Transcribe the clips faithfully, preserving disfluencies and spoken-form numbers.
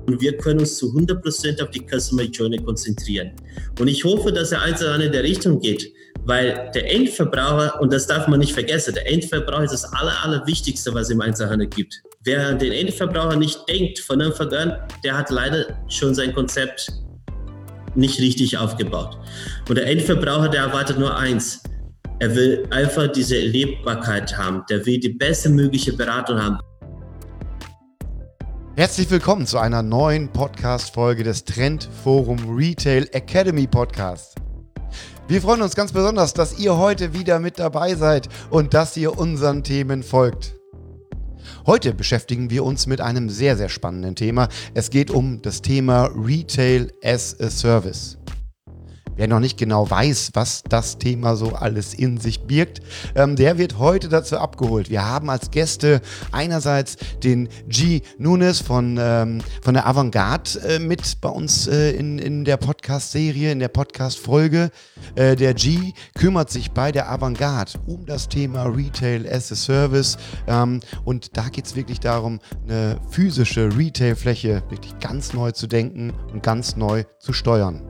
Und wir können uns zu hundert Prozent auf die Customer Journey konzentrieren. Und ich hoffe, dass der Einzelhandel in der Richtung geht, weil der Endverbraucher, und das darf man nicht vergessen, der Endverbraucher ist das aller, allerwichtigste, was es im Einzelhandel gibt. Wer an den Endverbraucher nicht denkt von Anfang an, der hat leider schon sein Konzept nicht richtig aufgebaut. Und der Endverbraucher, der erwartet nur eins. Er will einfach diese Erlebbarkeit haben. Der will die beste mögliche Beratung haben. Herzlich willkommen zu einer neuen Podcast-Folge des Trendforum Retail Academy Podcast. Wir freuen uns ganz besonders, dass ihr heute wieder mit dabei seid und dass ihr unseren Themen folgt. Heute beschäftigen wir uns mit einem sehr, sehr spannenden Thema. Es geht um das Thema Retail as a Service. Wer noch nicht genau weiß, was das Thema so alles in sich birgt, ähm, der wird heute dazu abgeholt. Wir haben als Gäste einerseits den G. Nunes von, ähm, von der Avantgarde äh, mit bei uns äh, in, in der Podcast-Serie, in der Podcast-Folge. Äh, der G kümmert sich bei der Avantgarde um das Thema Retail as a Service. Ähm, und da geht es wirklich darum, eine physische Retail-Fläche wirklich ganz neu zu denken und ganz neu zu steuern.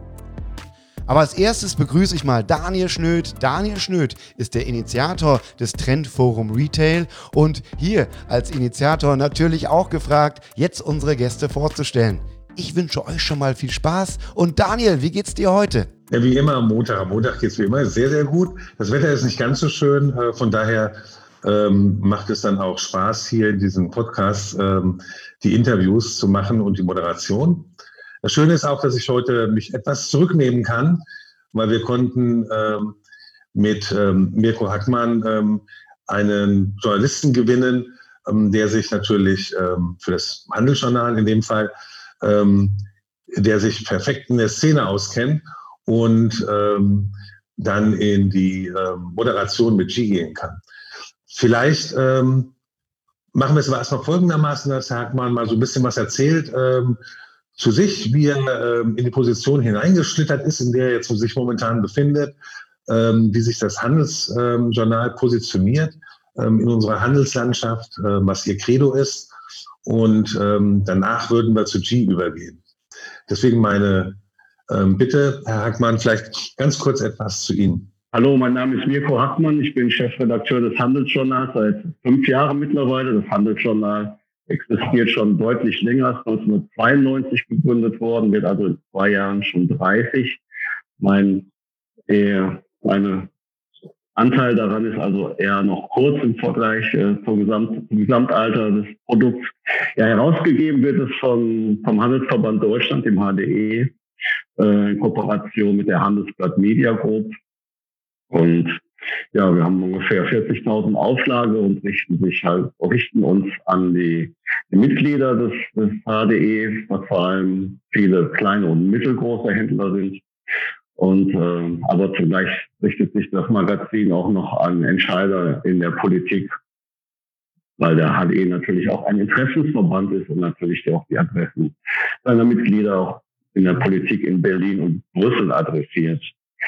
Aber als erstes begrüße ich mal Daniel Schnöth. Daniel Schnöth ist der Initiator des Trendforum Retail und hier als Initiator natürlich auch gefragt, jetzt unsere Gäste vorzustellen. Ich wünsche euch schon mal viel Spaß und Daniel, wie geht's dir heute? Ja, wie immer am Montag. Am Montag geht's wie immer sehr, sehr gut. Das Wetter ist nicht ganz so schön, von daher ähm, macht es dann auch Spaß, hier in diesem Podcast ähm, die Interviews zu machen und die Moderation. Das Schöne ist auch, dass ich heute mich etwas zurücknehmen kann, weil wir konnten ähm, mit ähm, Mirko Hackmann ähm, einen Journalisten gewinnen, ähm, der sich natürlich ähm, für das Handelsjournal in dem Fall, ähm, der sich perfekt in der Szene auskennt und ähm, dann in die ähm, Moderation mit G gehen kann. Vielleicht ähm, machen wir es aber erstmal folgendermaßen, dass Herr Hackmann mal so ein bisschen was erzählt, ähm, zu sich, wie er ähm, in die Position hineingeschlittert ist, in der er jetzt sich momentan befindet, ähm, wie sich das Handelsjournal ähm, positioniert ähm, in unserer Handelslandschaft, äh, was ihr Credo ist. Und ähm, danach würden wir zu G übergehen. Deswegen meine ähm, Bitte, Herr Hackmann, vielleicht ganz kurz etwas zu Ihnen. Hallo, mein Name ist Mirko Hackmann. Ich bin Chefredakteur des Handelsjournals seit fünf Jahren mittlerweile. Das Handelsjournal existiert schon deutlich länger, ist neunzehnhundertzweiundneunzig gegründet worden, wird also in zwei Jahren schon dreißig. Mein äh, meine Anteil daran ist also eher noch kurz im Vergleich äh, zum, Gesamt, zum Gesamtalter des Produkts. Ja, herausgegeben wird es von, vom Handelsverband Deutschland, dem H D E, äh, in Kooperation mit der Handelsblatt Media Group. Und ja, wir haben ungefähr vierzigtausend Auflage und richten sich halt, richten uns an die, die Mitglieder des, des H D E, was vor allem viele kleine und mittelgroße Händler sind. Und äh, aber zugleich richtet sich das Magazin auch noch an Entscheider in der Politik, weil der H D E natürlich auch ein Interessensverband ist und natürlich auch die Adressen seiner Mitglieder auch in der Politik in Berlin und Brüssel adressiert.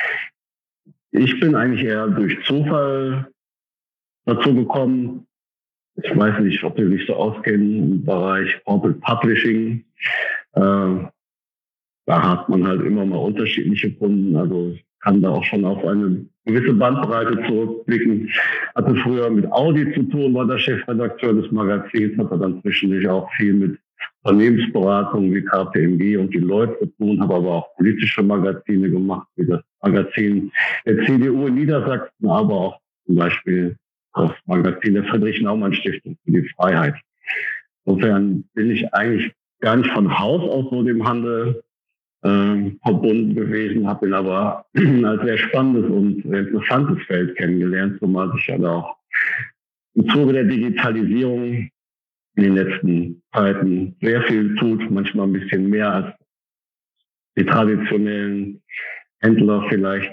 Ich bin eigentlich eher durch Zufall dazu gekommen. Ich weiß nicht, ob Sie sich so auskennen im Bereich Corporate Publishing. Äh, da hat man halt immer mal unterschiedliche Kunden. Also ich kann da auch schon auf eine gewisse Bandbreite zurückblicken. Hatte früher mit Audi zu tun, war der Chefredakteur des Magazins, hatte dann zwischendurch auch viel mit Unternehmensberatungen wie K P M G und die Leute zu tun, habe aber auch politische Magazine gemacht, wie das Magazin der C D U in Niedersachsen, aber auch zum Beispiel das Magazin der Friedrich-Naumann-Stiftung für die Freiheit. Insofern bin ich eigentlich gar nicht von Haus aus so dem Handel äh, verbunden gewesen, habe ihn aber als sehr spannendes und sehr interessantes Feld kennengelernt, zumal sich ja da auch im Zuge der Digitalisierung in den letzten Zeiten sehr viel tut, manchmal ein bisschen mehr als die traditionellen Händler vielleicht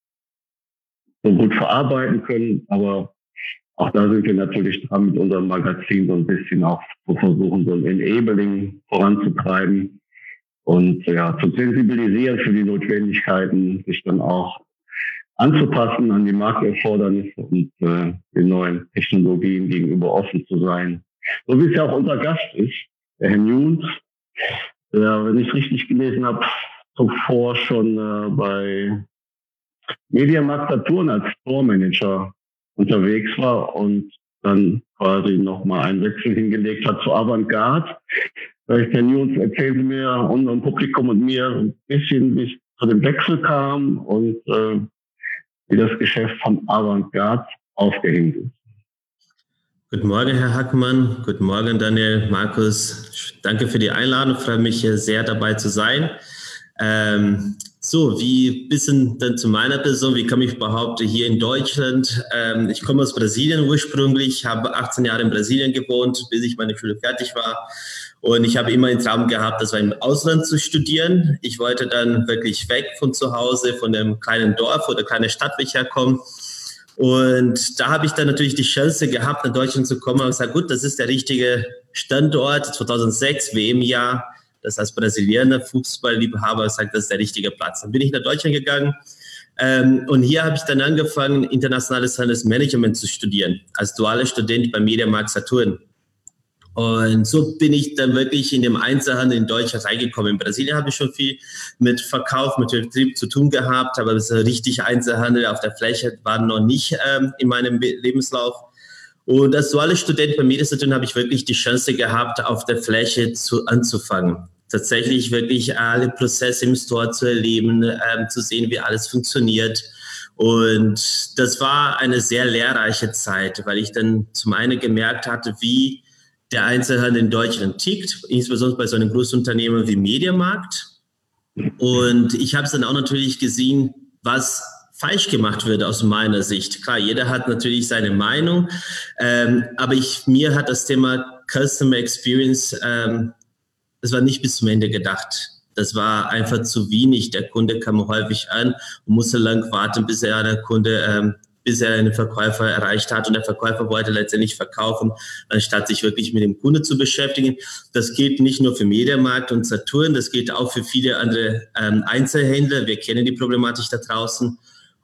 so gut verarbeiten können. Aber auch da sind wir natürlich dran, mit unserem Magazin so ein bisschen auch zu versuchen, so ein Enabling voranzutreiben und ja, zu sensibilisieren für die Notwendigkeiten, sich dann auch anzupassen an die Markterfordernisse und äh, den neuen Technologien gegenüber offen zu sein. So wie es ja auch unser Gast ist, der Herr Nunes, ja, wenn ich es richtig gelesen habe, zuvor schon äh, bei Mediamarkt Saturn als Store-Manager unterwegs war und dann quasi nochmal einen Wechsel hingelegt hat zu Avantgarde. Vielleicht, Herr News, erzählen Sie mir, unserem Publikum und mir ein bisschen, wie es zu dem Wechsel kam und äh, wie das Geschäft von Avantgarde aufgehängt ist. Guten Morgen, Herr Hackmann. Guten Morgen, Daniel, Markus. Danke für die Einladung. Ich freue mich sehr, dabei zu sein. Ähm, so, wie ein bisschen dann zu meiner Person, wie komme ich überhaupt hier in Deutschland? Ähm, ich komme aus Brasilien ursprünglich, habe achtzehn Jahre in Brasilien gewohnt, bis ich meine Schule fertig war. Und ich habe immer den Traum gehabt, das war im Ausland zu studieren. Ich wollte dann wirklich weg von zu Hause, von dem kleinen Dorf oder kleinen Stadt, wo ich herkomme. Und da habe ich dann natürlich die Chance gehabt, nach Deutschland zu kommen und gesagt, gut, das ist der richtige Standort, zweitausendsechs, W M-Jahr. Das heißt, Brasilianer, Fußballliebhaber, sagt, das ist der richtige Platz. Dann bin ich nach Deutschland gegangen ähm, und hier habe ich dann angefangen, internationales Handelsmanagement zu studieren, als dualer Student beim Mediamarkt Saturn. Und so bin ich dann wirklich in dem Einzelhandel in Deutschland reingekommen. In Brasilien habe ich schon viel mit Verkauf, mit Vertrieb zu tun gehabt, aber das richtig Einzelhandel auf der Fläche war noch nicht ähm, in meinem Lebenslauf. Und als dualer Student bei Mediasaturn habe ich wirklich die Chance gehabt, auf der Fläche zu, anzufangen. Tatsächlich wirklich alle Prozesse im Store zu erleben, ähm, zu sehen, wie alles funktioniert. Und das war eine sehr lehrreiche Zeit, weil ich dann zum einen gemerkt hatte, wie der Einzelhandel in Deutschland tickt, insbesondere bei so einem Großunternehmen wie Mediamarkt. Und ich habe es dann auch natürlich gesehen, was falsch gemacht wird aus meiner Sicht. Klar, jeder hat natürlich seine Meinung, ähm, aber ich, mir hat das Thema Customer Experience, ähm, das war nicht bis zum Ende gedacht. Das war einfach zu wenig. Der Kunde kam häufig an und musste lang warten, bis er der Kunde ähm, bis er einen Verkäufer erreicht hat und der Verkäufer wollte letztendlich verkaufen, anstatt sich wirklich mit dem Kunde zu beschäftigen. Das gilt nicht nur für Mediamarkt und Saturn, das gilt auch für viele andere ähm, Einzelhändler. Wir kennen die Problematik da draußen.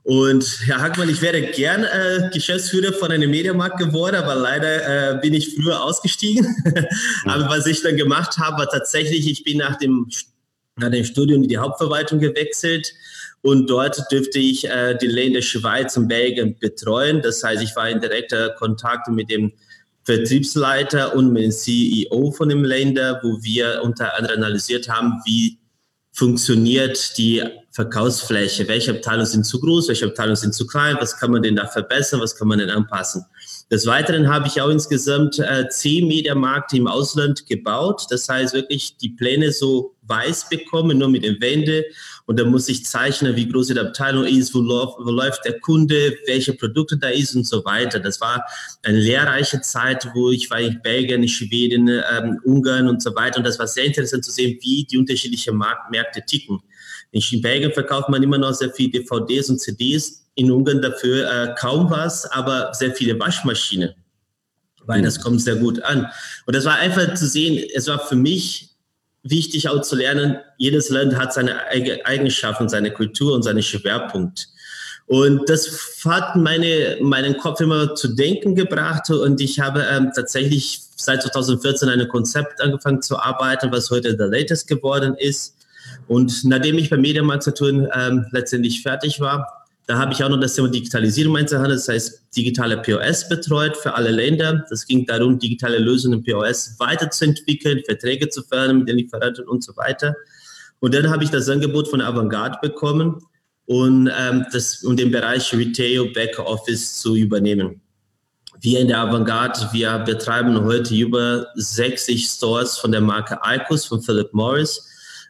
Und Herr Hackmann, ich wäre gern äh, Geschäftsführer von einem Mediamarkt geworden, aber leider äh, bin ich früher ausgestiegen. Aber was ich dann gemacht habe, war tatsächlich, ich bin nach dem, nach dem Studium in die Hauptverwaltung gewechselt. Und dort dürfte ich äh, die Länder Schweiz und Belgien betreuen. Das heißt, ich war in direkter Kontakt mit dem Vertriebsleiter und mit dem C E O von dem Länder, wo wir unter anderem analysiert haben, wie funktioniert die Verkaufsfläche, welche Abteilungen sind zu groß, welche Abteilungen sind zu klein, was kann man denn da verbessern, was kann man denn anpassen. Des Weiteren habe ich auch insgesamt äh, zehn Mediamärkte im Ausland gebaut. Das heißt wirklich die Pläne so weiß bekommen, nur mit den Wänden. Und da muss ich zeichnen, wie groß die Abteilung ist, wo, lauf, wo läuft der Kunde, welche Produkte da ist und so weiter. Das war eine lehrreiche Zeit, wo ich war in Belgien, in Schweden, ähm, Ungarn und so weiter. Und das war sehr interessant zu sehen, wie die unterschiedlichen Markt- Märkte ticken. In Belgien verkauft man immer noch sehr viel D V Ds und C Ds. In Ungarn dafür äh, kaum was, aber sehr viele Waschmaschinen, weil das kommt sehr gut an. Und das war einfach zu sehen, es war für mich wichtig auch zu lernen, jedes Land hat seine Eigenschaften, seine Kultur und seine Schwerpunkte. Und das hat meine, meinen Kopf immer zu denken gebracht und ich habe ähm, tatsächlich seit zweitausendvierzehn an einem Konzept angefangen zu arbeiten, was heute The Latest geworden ist. Und nachdem ich bei Mediamarkt Saturn ähm, letztendlich fertig war, da habe ich auch noch das Thema Digitalisierung im Einzelhandel, das heißt digitale P O S betreut für alle Länder. Das ging darum, digitale Lösungen im P O S weiterzuentwickeln, Verträge zu fördern mit den Lieferanten und so weiter. Und dann habe ich das Angebot von Avantgarde bekommen, und, ähm, das, um den Bereich Retail Backoffice zu übernehmen. Wir in der Avantgarde, wir betreiben heute über sechzig Stores von der Marke Icos von Philip Morris.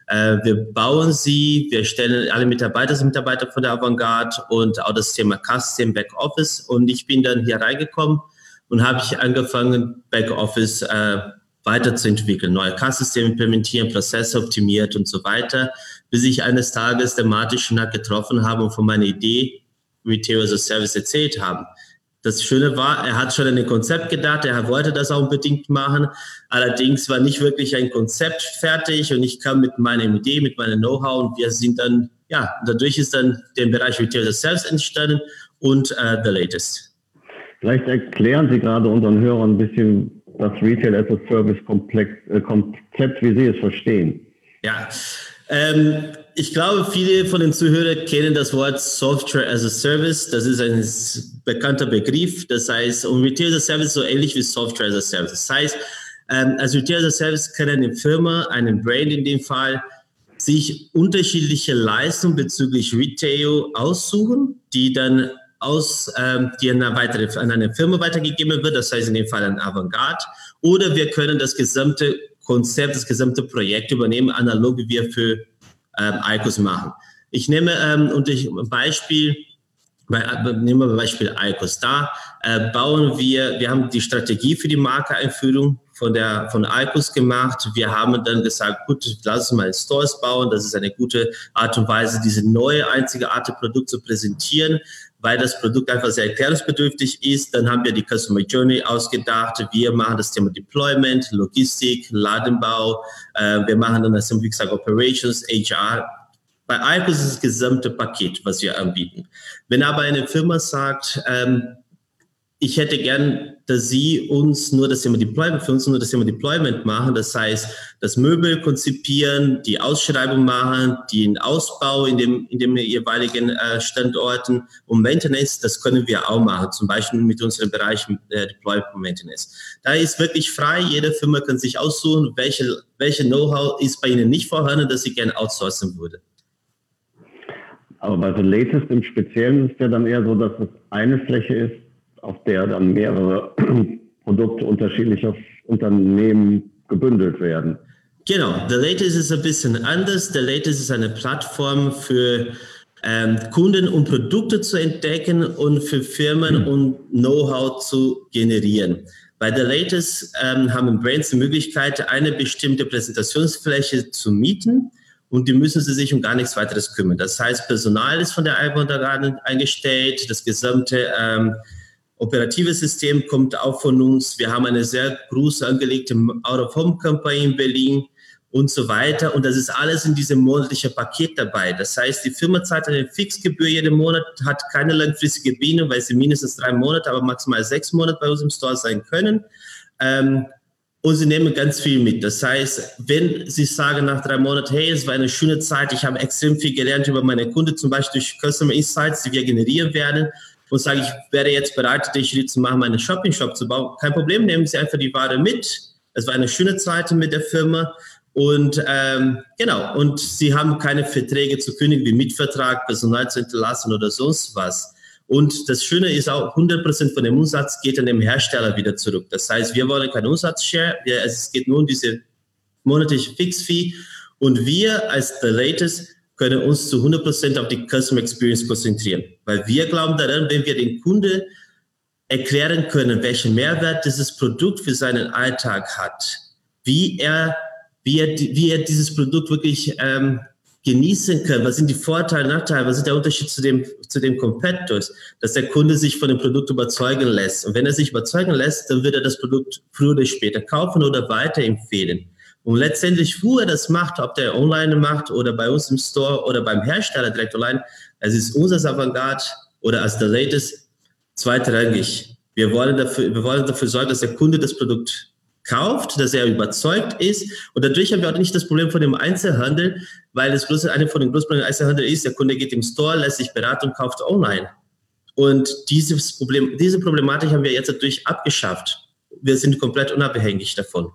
Wir bauen sie, wir stellen alle Mitarbeiter sind Mitarbeiter von der Avantgarde und auch das Thema Custom Backoffice. Und ich bin dann hier reingekommen und habe ich angefangen, Backoffice äh, weiterzuentwickeln, neue Kassensysteme implementieren, Prozesse optimiert und so weiter, bis ich eines Tages den Martin Schnack getroffen habe und von meiner Idee Retail as a Service erzählt habe. Das Schöne war, er hat schon an ein Konzept gedacht, er wollte das auch unbedingt machen. Allerdings war nicht wirklich ein Konzept fertig und ich kam mit meiner Idee, mit meinem Know-how und wir sind dann, ja, dadurch ist dann der Bereich Retail as a Service entstanden und uh, The Latest. Vielleicht erklären Sie gerade unseren Hörern ein bisschen das Retail as a Service Komplex, äh, Konzept, wie Sie es verstehen. Ja, ähm, ich glaube, viele von den Zuhörern kennen das Wort Software as a Service. Das ist ein bekannter Begriff. Das heißt, und Retail as a Service so ähnlich wie Software as a Service. Das heißt, ähm, als Retail as a Service kann eine Firma, einen Brand in dem Fall, sich unterschiedliche Leistungen bezüglich Retail aussuchen, die dann aus, ähm, die an eine, weitere, an eine Firma weitergegeben wird, das heißt in dem Fall an Avantgarde, oder wir können das gesamte Konzept, das gesamte Projekt übernehmen, analog wie wir für ähm, Eikos machen. Ich nehme ähm, unter Beispiel, bei, nehmen wir Beispiel Eikos. Da äh, bauen wir, wir haben die Strategie für die Markeneinführung von der von Eikos gemacht. Wir haben dann gesagt, gut, lass uns mal Stores bauen. Das ist eine gute Art und Weise, diese neue einzigartige Produkt zu präsentieren, weil das Produkt einfach sehr erklärungsbedürftig ist. Dann haben wir die Customer Journey ausgedacht. Wir machen das Thema Deployment, Logistik, Ladenbau. Äh, wir machen dann das, wie gesagt, Operations, H R. Bei Eikos ist das gesamte Paket, was wir anbieten. Wenn aber eine Firma sagt, ähm, ich hätte gern, dass Sie uns nur das Thema Deployment, für uns nur das Thema Deployment machen. Das heißt, das Möbel konzipieren, die Ausschreibung machen, den Ausbau in dem, in dem jeweiligen äh, Standorten und Maintenance, das können wir auch machen. Zum Beispiel mit unseren Bereichen äh, Deployment und Maintenance. Da ist wirklich frei. Jede Firma kann sich aussuchen, welche, welche Know-how ist bei Ihnen nicht vorhanden, dass sie gerne outsourcen würde. Aber bei The Latest im Speziellen ist es ja dann eher so, dass es eine Fläche ist, auf der dann mehrere Produkte unterschiedlicher Unternehmen gebündelt werden. Genau, The Latest ist ein bisschen anders. The Latest ist eine Plattform für ähm, Kunden, um Produkte zu entdecken und für Firmen, um Know-how zu generieren. Bei The Latest ähm, haben Brands die Möglichkeit, eine bestimmte Präsentationsfläche zu mieten. Und die müssen sie sich um gar nichts weiteres kümmern. Das heißt, Personal ist von der Avantgarde eingestellt, das gesamte ähm, operative System kommt auch von uns. Wir haben eine sehr große angelegte Out-of-Home-Kampagne in Berlin und so weiter. Und das ist alles in diesem monatlichen Paket dabei. Das heißt, die Firma zahlt eine Fixgebühr jeden Monat, hat keine langfristige Bindung, weil sie mindestens drei Monate, aber maximal sechs Monate bei uns im Store sein können. Ähm, Und sie nehmen ganz viel mit. Das heißt, wenn sie sagen nach drei Monaten, hey, es war eine schöne Zeit, ich habe extrem viel gelernt über meine Kunden, zum Beispiel durch Customer Insights, die wir generieren werden, und sage, ich wäre jetzt bereit, den Schritt zu machen, meinen Shopping-Shop zu bauen. Kein Problem, nehmen Sie einfach die Ware mit. Es war eine schöne Zeit mit der Firma. Und ähm, genau, und sie haben keine Verträge zu kündigen, wie Mietvertrag, Personal zu hinterlassen oder sonst was. Und das Schöne ist auch, hundert Prozent von dem Umsatz geht an den Hersteller wieder zurück. Das heißt, wir wollen keinen Umsatzshare, es geht nur um diese monatliche Fixfee. Und wir als The Latest können uns zu hundert Prozent auf die Customer Experience konzentrieren. Weil wir glauben daran, wenn wir den Kunden erklären können, welchen Mehrwert dieses Produkt für seinen Alltag hat, wie er, wie er, wie er dieses Produkt wirklich ähm, genießen kann, was sind die Vorteile, Nachteile, was ist der Unterschied zu dem, zu dem Competitors, dass der Kunde sich von dem Produkt überzeugen lässt. Und wenn er sich überzeugen lässt, dann wird er das Produkt früher oder später kaufen oder weiterempfehlen. Und letztendlich, wo er das macht, ob der online macht oder bei uns im Store oder beim Hersteller direkt online, es ist unser Avantgarde oder als The Latest zweitrangig. Wir wollen dafür, wir wollen dafür sorgen, dass der Kunde das Produkt kauft, dass er überzeugt ist. Und dadurch haben wir auch nicht das Problem von dem Einzelhandel, weil das größte, eine von den größten Problemen Einzelhandel ist, der Kunde geht im Store, lässt sich beraten und kauft online. Und dieses Problem, diese Problematik haben wir jetzt dadurch abgeschafft. Wir sind komplett unabhängig davon.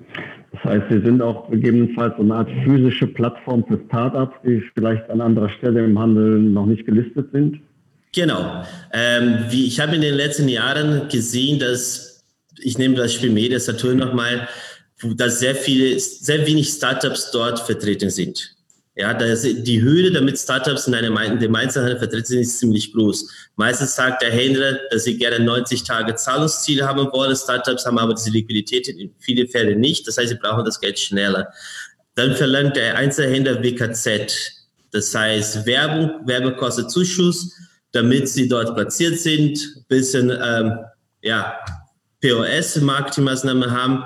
Das heißt, Sie sind auch gegebenenfalls so eine Art physische Plattform für Startups, die vielleicht an anderer Stelle im Handel noch nicht gelistet sind? Genau. Ähm, wie, ich habe in den letzten Jahren gesehen, dass, ich nehme das Spiel Media Saturn nochmal, dass sehr viele, sehr wenig Startups dort vertreten sind. Ja, das, die Hürde, damit Startups in einem, in dem Einzelhandel vertreten sind, ist ziemlich groß. Meistens sagt der Händler, dass sie gerne neunzig Tage Zahlungsziel haben wollen. Startups haben aber diese Liquidität in vielen Fällen nicht. Das heißt, sie brauchen das Geld schneller. Dann verlangt der Einzelhändler W K Z. Das heißt, Werbung, Werbekostenzuschuss, damit sie dort platziert sind, ein bisschen ähm, ja, P O S-Marketingmaßnahmen haben.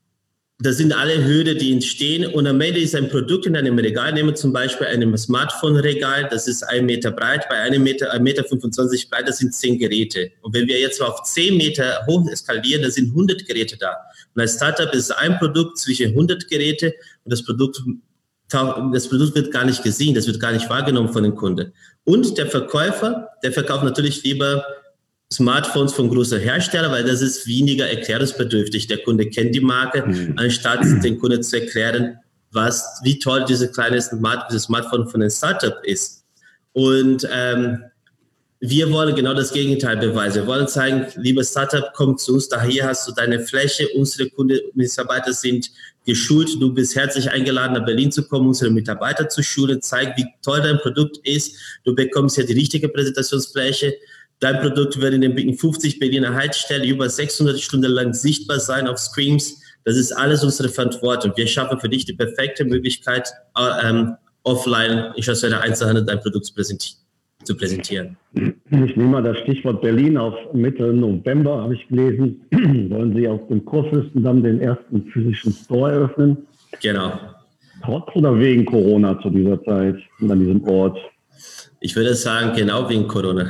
Das sind alle Hürden, die entstehen. Und am Ende ist ein Produkt in einem Regal, nehmen wir zum Beispiel einem Smartphone-Regal, das ist ein Meter breit, bei einem Meter, ein Meter fünfundzwanzig breit, das sind zehn Geräte. Und wenn wir jetzt auf zehn Meter hoch eskalieren, da sind hundert Geräte da. Und als Startup ist ein Produkt zwischen hundert Geräte und das Produkt das Produkt wird gar nicht gesehen, das wird gar nicht wahrgenommen von den Kunden. Und der Verkäufer, der verkauft natürlich lieber Smartphones von großen Herstellern, weil das ist weniger erklärungsbedürftig. Der Kunde kennt die Marke, mhm. anstatt den Kunden zu erklären, was, wie toll diese kleine Smart, dieses Smartphone von einem Startup ist. Und ähm, wir wollen genau das Gegenteil beweisen. Wir wollen zeigen, liebe Startup, komm zu uns, daher hast du deine Fläche, unsere Kunden, Mitarbeiter sind geschult, du bist herzlich eingeladen, nach Berlin zu kommen, unsere Mitarbeiter zu schulen, zeig, wie toll dein Produkt ist, du bekommst ja die richtige Präsentationsfläche, dein Produkt wird in den fünfzig Berliner Haltestellen über sechshundert Stunden lang sichtbar sein auf Screens. Das ist alles unsere Verantwortung. Wir schaffen für dich die perfekte Möglichkeit, ähm, offline, ich aus der Einzelhandel dein Produkt zu präsentieren. zu präsentieren. Ich nehme mal das Stichwort Berlin auf Mitte November, habe ich gelesen, wollen Sie auf dem Kurfürstendamm den ersten physischen Store eröffnen. Genau. Trotz oder wegen Corona zu dieser Zeit und an diesem Ort? Ich würde sagen, genau wegen Corona.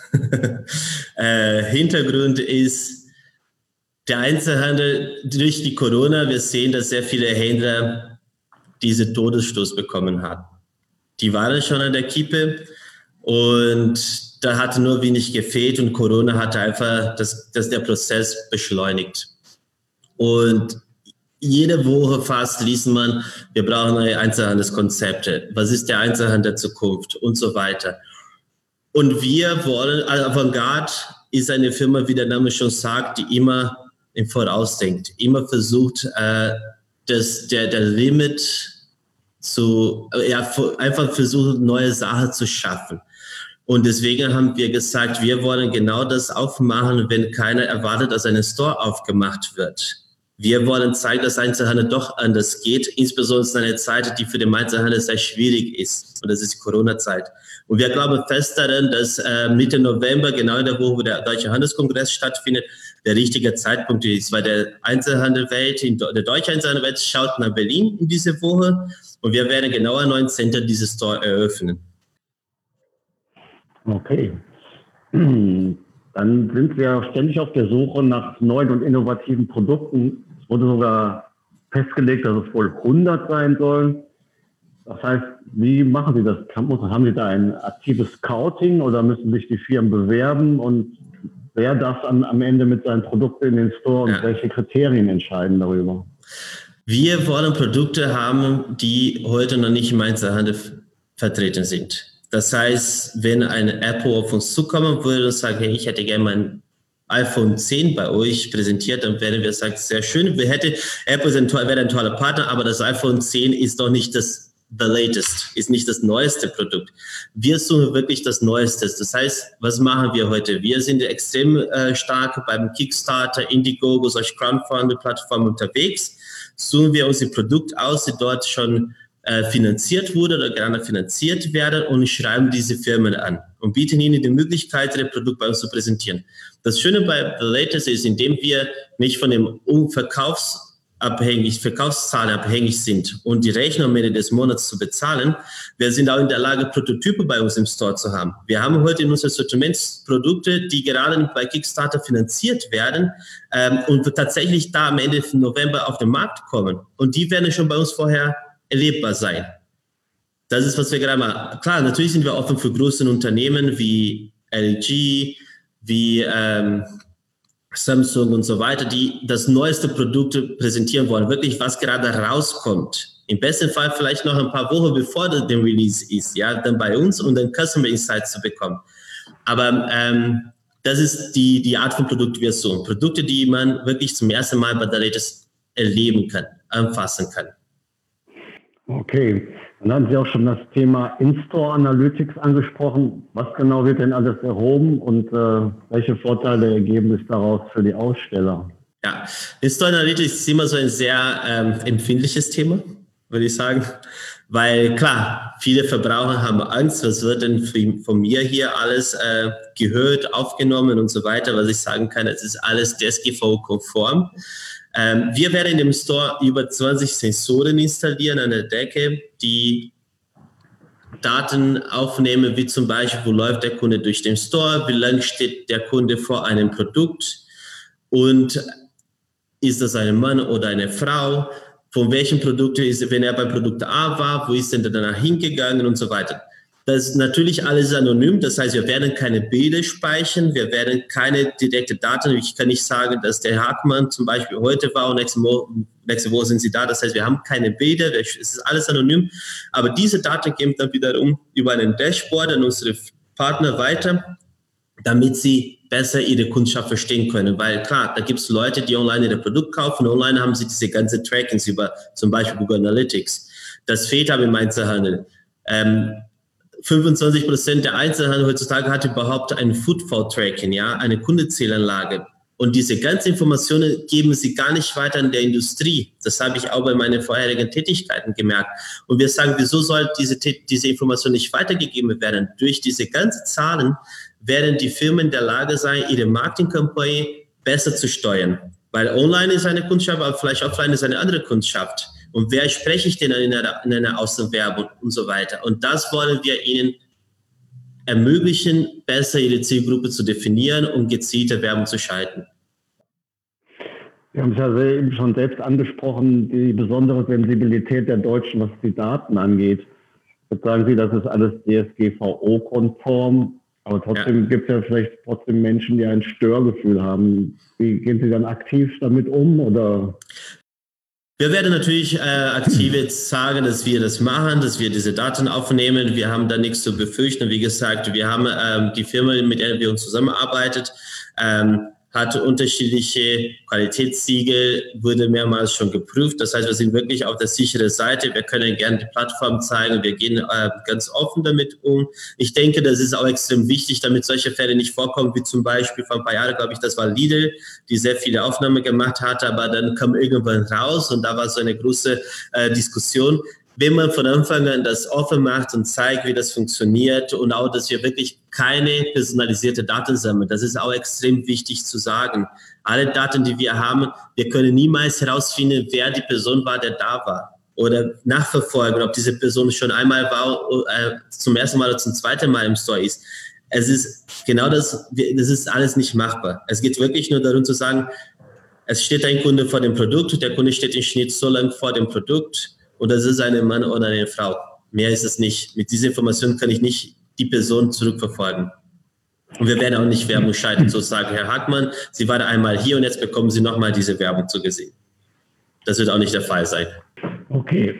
äh, Hintergrund ist der Einzelhandel durch die Corona. Wir sehen, dass sehr viele Händler diese Todesstoß bekommen haben. Die waren schon an der Kippe und da hatte nur wenig gefehlt und Corona hatte einfach das, das der Prozess beschleunigt. Und jede Woche fast liest man, wir brauchen neue Einzelhandelskonzepte. Was ist der Einzelhandel der Zukunft und so weiter. Und wir wollen, also Avantgarde ist eine Firma, wie der Name schon sagt, die immer im Voraus denkt, immer versucht, äh, das, der, der Limit zu, ja, einfach versucht, neue Sachen zu schaffen. Und deswegen haben wir gesagt, wir wollen genau das aufmachen, wenn keiner erwartet, dass ein Store aufgemacht wird. Wir wollen zeigen, dass Einzelhandel doch anders geht, insbesondere in einer Zeit, die für den Einzelhandel sehr schwierig ist. Und das ist die Corona-Zeit. Und wir glauben fest daran, dass äh, Mitte November, genau in der Woche, wo der Deutsche Handelskongress stattfindet, der richtige Zeitpunkt ist, weil der Einzelhandelwelt, der deutsche Einzelhandelwelt schaut nach Berlin in diese Woche und wir werden genau am neuen Center dieses Store eröffnen. Okay. Dann sind wir ständig auf der Suche nach neuen und innovativen Produkten. Es wurde sogar festgelegt, dass es wohl hundert sein sollen. Das heißt, wie machen Sie das? Haben Sie da ein aktives Scouting oder müssen sich die Firmen bewerben? Und wer darf am, am Ende mit seinen Produkten in den Store und ja. welche Kriterien entscheiden darüber? Wir wollen Produkte haben, die heute noch nicht im Einzelhandel vertreten sind. Das heißt, wenn eine Apple auf uns zukommen würde und sagen, hey, ich hätte gerne mein iPhone zehn bei euch präsentiert, dann werden wir sagen, sehr schön, wir hätte, Apple wäre ein toller Partner, aber das iPhone zehn ist doch nicht das the latest, ist nicht das neueste Produkt. Wir suchen wirklich das Neueste. Das heißt, was machen wir heute? Wir sind extrem äh, stark beim Kickstarter, Indiegogo, solche Crowdfunding-Plattformen unterwegs. Suchen wir uns die Produkte aus, die dort schon äh, finanziert wurde oder gerade finanziert werden und schreiben diese Firmen an und bieten ihnen die Möglichkeit, ihr Produkt bei uns zu präsentieren. Das Schöne bei The Latest ist, indem wir nicht von dem Verkaufs abhängig, Verkaufszahlen abhängig sind und die Rechnung am Ende des Monats zu bezahlen, wir sind auch in der Lage, Prototypen bei uns im Store zu haben. Wir haben heute in unserem Sortiment Produkte, die gerade bei Kickstarter finanziert werden ähm, und tatsächlich da am Ende von November auf den Markt kommen. Und die werden schon bei uns vorher erlebbar sein. Das ist, was wir gerade machen. Klar, natürlich sind wir offen für große Unternehmen wie L G, wie ähm, Samsung und so weiter, die das neueste Produkt präsentieren wollen, wirklich was gerade rauskommt. Im besten Fall vielleicht noch ein paar Wochen bevor der Release ist, ja, dann bei uns und dann Customer Insights zu bekommen. Aber ähm, das ist die, die Art von Produkt, die wir suchen. Produkte, die man wirklich zum ersten Mal bei der Latest erleben kann, anfassen kann. Okay. Dann haben Sie auch schon das Thema In-Store Analytics angesprochen. Was genau wird denn alles erhoben und äh, welche Vorteile ergeben sich daraus für die Aussteller? Ja, In-Store Analytics ist immer so ein sehr ähm, empfindliches Thema, würde ich sagen. Weil klar, viele Verbraucher haben Angst, was wird denn von mir hier alles äh, gehört, aufgenommen und so weiter. Was ich sagen kann, es ist alles D S G V O-konform. Ähm, wir werden in dem Store über zwanzig Sensoren installieren an der Decke, die Daten aufnehmen, wie zum Beispiel, wo läuft der Kunde durch den Store, wie lange steht der Kunde vor einem Produkt und ist das ein Mann oder eine Frau, von welchem Produkt ist, wenn er bei Produkt A war, wo ist denn der danach hingegangen und so weiter. Das ist natürlich alles anonym, das heißt, wir werden keine Bilder speichern, wir werden keine direkte Daten, ich kann nicht sagen, dass der Hackmann zum Beispiel heute war und nächste Woche, nächste Woche sind sie da, das heißt, wir haben keine Bilder, es ist alles anonym, aber diese Daten gehen dann wiederum über einen Dashboard an unsere Partner weiter, damit sie besser ihre Kundschaft verstehen können, weil klar, da gibt es Leute, die online ihr Produkt kaufen, online haben sie diese ganze Trackings über zum Beispiel Google Analytics, das fehlt aber im Einzelhandel. Ähm, fünfundzwanzig Prozent der Einzelhandel heutzutage hat überhaupt ein Footfall-Tracking, ja, eine Kundenzählanlage. Und diese ganzen Informationen geben sie gar nicht weiter in der Industrie. Das habe ich auch bei meinen vorherigen Tätigkeiten gemerkt. Und wir sagen, wieso soll diese, diese Information nicht weitergegeben werden? Durch diese ganzen Zahlen werden die Firmen in der Lage sein, ihre Marketingkampagne besser zu steuern. Weil online ist eine Kundschaft, aber vielleicht offline ist eine andere Kundschaft. Und wer spreche ich denn in einer, in einer Außenwerbung und so weiter? Und das wollen wir ihnen ermöglichen, besser ihre Zielgruppe zu definieren und gezielte Werbung zu schalten. Wir haben es ja eben schon selbst angesprochen, die besondere Sensibilität der Deutschen, was die Daten angeht. Jetzt sagen Sie, das ist alles D S G V O-konform, aber trotzdem ja. gibt es ja vielleicht trotzdem Menschen, die ein Störgefühl haben. Wie gehen Sie dann aktiv damit um, oder? Wir werden natürlich äh, aktiv jetzt sagen, dass wir das machen, dass wir diese Daten aufnehmen. Wir haben da nichts zu befürchten. Wie gesagt, wir haben ähm, die Firma, mit der wir uns zusammenarbeitet, ähm, hat unterschiedliche Qualitätssiegel, wurde mehrmals schon geprüft. Das heißt, wir sind wirklich auf der sicheren Seite. Wir können gerne die Plattform zeigen. Wir gehen äh, ganz offen damit um. Ich denke, das ist auch extrem wichtig, damit solche Fälle nicht vorkommen, wie zum Beispiel vor ein paar Jahren, glaube ich, das war Lidl, die sehr viele Aufnahmen gemacht hatte, aber dann kam irgendwann raus und da war so eine große äh, Diskussion. Wenn man von Anfang an das offen macht und zeigt, wie das funktioniert und auch, dass wir wirklich keine personalisierte Daten sammeln, das ist auch extrem wichtig zu sagen. Alle Daten, die wir haben, wir können niemals herausfinden, wer die Person war, der da war. Oder nachverfolgen, ob diese Person schon einmal war, äh, zum ersten Mal oder zum zweiten Mal im Store ist. Es ist genau das, das ist alles nicht machbar. Es geht wirklich nur darum zu sagen, es steht ein Kunde vor dem Produkt, der Kunde steht im Schnitt so lang vor dem Produkt, und das ist ein Mann oder eine Frau. Mehr ist es nicht. Mit dieser Information kann ich nicht die Person zurückverfolgen. Und wir werden auch nicht Werbung schalten, so sagen, Herr Hackmann, Sie waren einmal hier und jetzt bekommen Sie nochmal diese Werbung zu gesehen. Das wird auch nicht der Fall sein. Okay.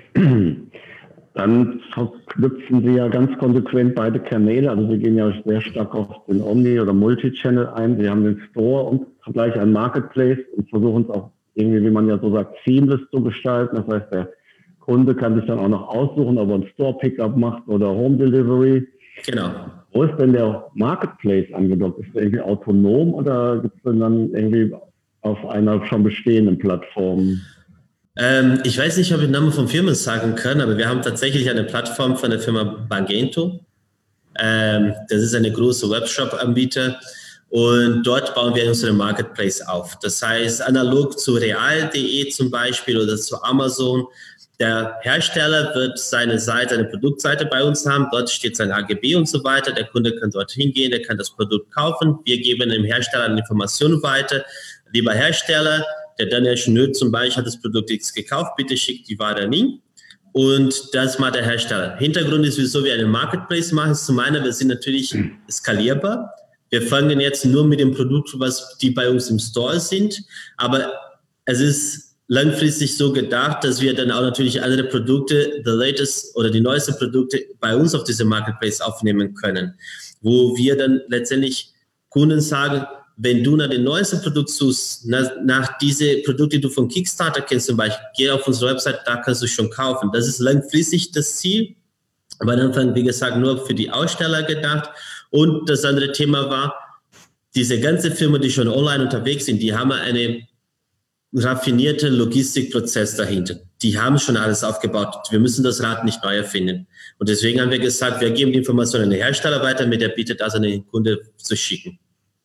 Dann verknüpfen Sie ja ganz konsequent beide Kanäle. Also Sie gehen ja sehr stark auf den Omni- oder Multichannel ein. Sie haben den Store und zugleich ein Marketplace und versuchen es auch irgendwie, wie man ja so sagt, seamless zu gestalten. Das heißt, der Kunde kann sich dann auch noch aussuchen, ob er einen Store-Pickup macht oder Home Delivery. Genau. Wo ist denn der Marketplace angedockt? Ist der irgendwie autonom oder gibt es denn dann irgendwie auf einer schon bestehenden Plattform? Ähm, ich weiß nicht, ob ich den Namen von Firmen sagen kann, aber wir haben tatsächlich eine Plattform von der Firma Magento. Ähm, das ist eine große Webshop-Anbieter und dort bauen wir unseren Marketplace auf. Das heißt, analog zu real punkt de zum Beispiel oder zu Amazon. Der Hersteller wird seine Seite, eine Produktseite bei uns haben. Dort steht sein A G B und so weiter. Der Kunde kann dort hingehen, der kann das Produkt kaufen. Wir geben dem Hersteller eine Information weiter. Lieber Hersteller, der Daniel Schnür zum Beispiel hat das Produkt X gekauft, bitte schickt die Ware nie. Und das macht der Hersteller. Hintergrund ist, wieso wir einen Marketplace machen. Zum einen, wir sind natürlich skalierbar. Wir fangen jetzt nur mit dem Produkt, was die bei uns im Store sind. Aber es ist langfristig so gedacht, dass wir dann auch natürlich andere Produkte, the latest oder die neuesten Produkte bei uns auf diesem Marketplace aufnehmen können, wo wir dann letztendlich Kunden sagen, wenn du nach dem neuesten Produkt suchst, nach, nach diese Produkte, die du von Kickstarter kennst zum Beispiel, geh auf unsere Website, da kannst du schon kaufen. Das ist langfristig das Ziel, aber am Anfang, wie gesagt, nur für die Aussteller gedacht. Und das andere Thema war, diese ganze Firma, die schon online unterwegs sind, die haben eine raffinierte Logistikprozess dahinter. Die haben schon alles aufgebaut. Wir müssen das Rad nicht neu erfinden. Und deswegen haben wir gesagt, wir geben die Informationen an den Hersteller weiter, mit der bittet also an den Kunde zu schicken.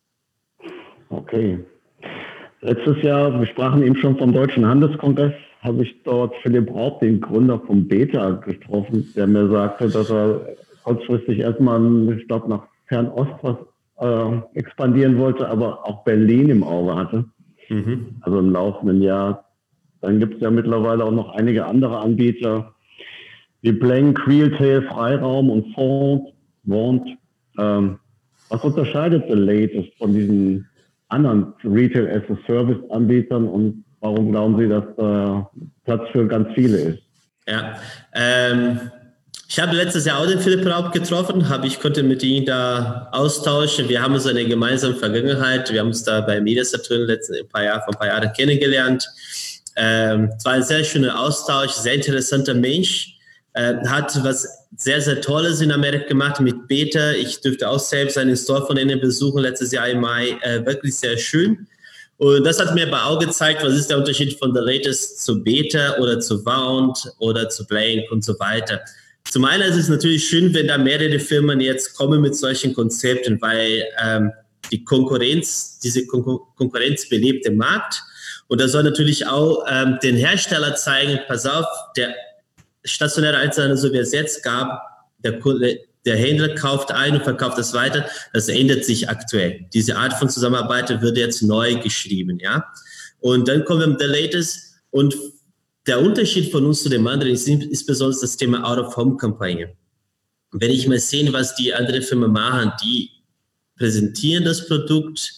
Okay. Letztes Jahr, wir sprachen eben schon vom Deutschen Handelskongress, habe ich dort Philipp Raub, den Gründer von Beta, getroffen, der mir sagte, dass er kurzfristig erstmal, ich glaube, nach Fernost was äh, expandieren wollte, aber auch Berlin im Auge hatte. Mhm. Also im laufenden Jahr Dann gibt es ja mittlerweile auch noch einige andere Anbieter, wie Blank, Realtail, Freiraum und Font, Wand. Ähm, was unterscheidet The Latest von diesen anderen Retail-as-a-Service-Anbietern und warum glauben Sie, dass da Platz für ganz viele ist? Ja, ähm, ich habe letztes Jahr auch den Philipp Raub getroffen, habe ich konnte mit ihm da austauschen. Wir haben uns eine gemeinsame Vergangenheit. Wir haben uns da bei Mediasaturn letzten ein paar Jahre, vor ein paar Jahren kennengelernt. Ähm, es war ein sehr schöner Austausch, sehr interessanter Mensch. Äh, hat was sehr, sehr Tolles in Amerika gemacht mit Beta. Ich durfte auch selbst einen Store von ihnen besuchen, letztes Jahr im Mai. Äh, wirklich sehr schön. Und das hat mir aber auch gezeigt, was ist der Unterschied von The Latest zu Beta oder zu Wound oder zu Blank und so weiter. Zum einen ist es natürlich schön, wenn da mehrere Firmen jetzt kommen mit solchen Konzepten, weil ähm, die Konkurrenz, diese Kon- Konkurrenz belebt den Markt. Und das soll natürlich auch ähm, den Hersteller zeigen, pass auf, der stationäre Einzelhandel, so wie es jetzt gab, der, Kunde, der Händler kauft ein und verkauft es weiter, das ändert sich aktuell. Diese Art von Zusammenarbeit wird jetzt neu geschrieben, ja. Und dann kommen wir mit The Latest und der Unterschied von uns zu dem anderen ist, ist besonders das Thema Out-of-Home-Kampagne. Wenn ich mal sehe, was die anderen Firmen machen, die präsentieren das Produkt,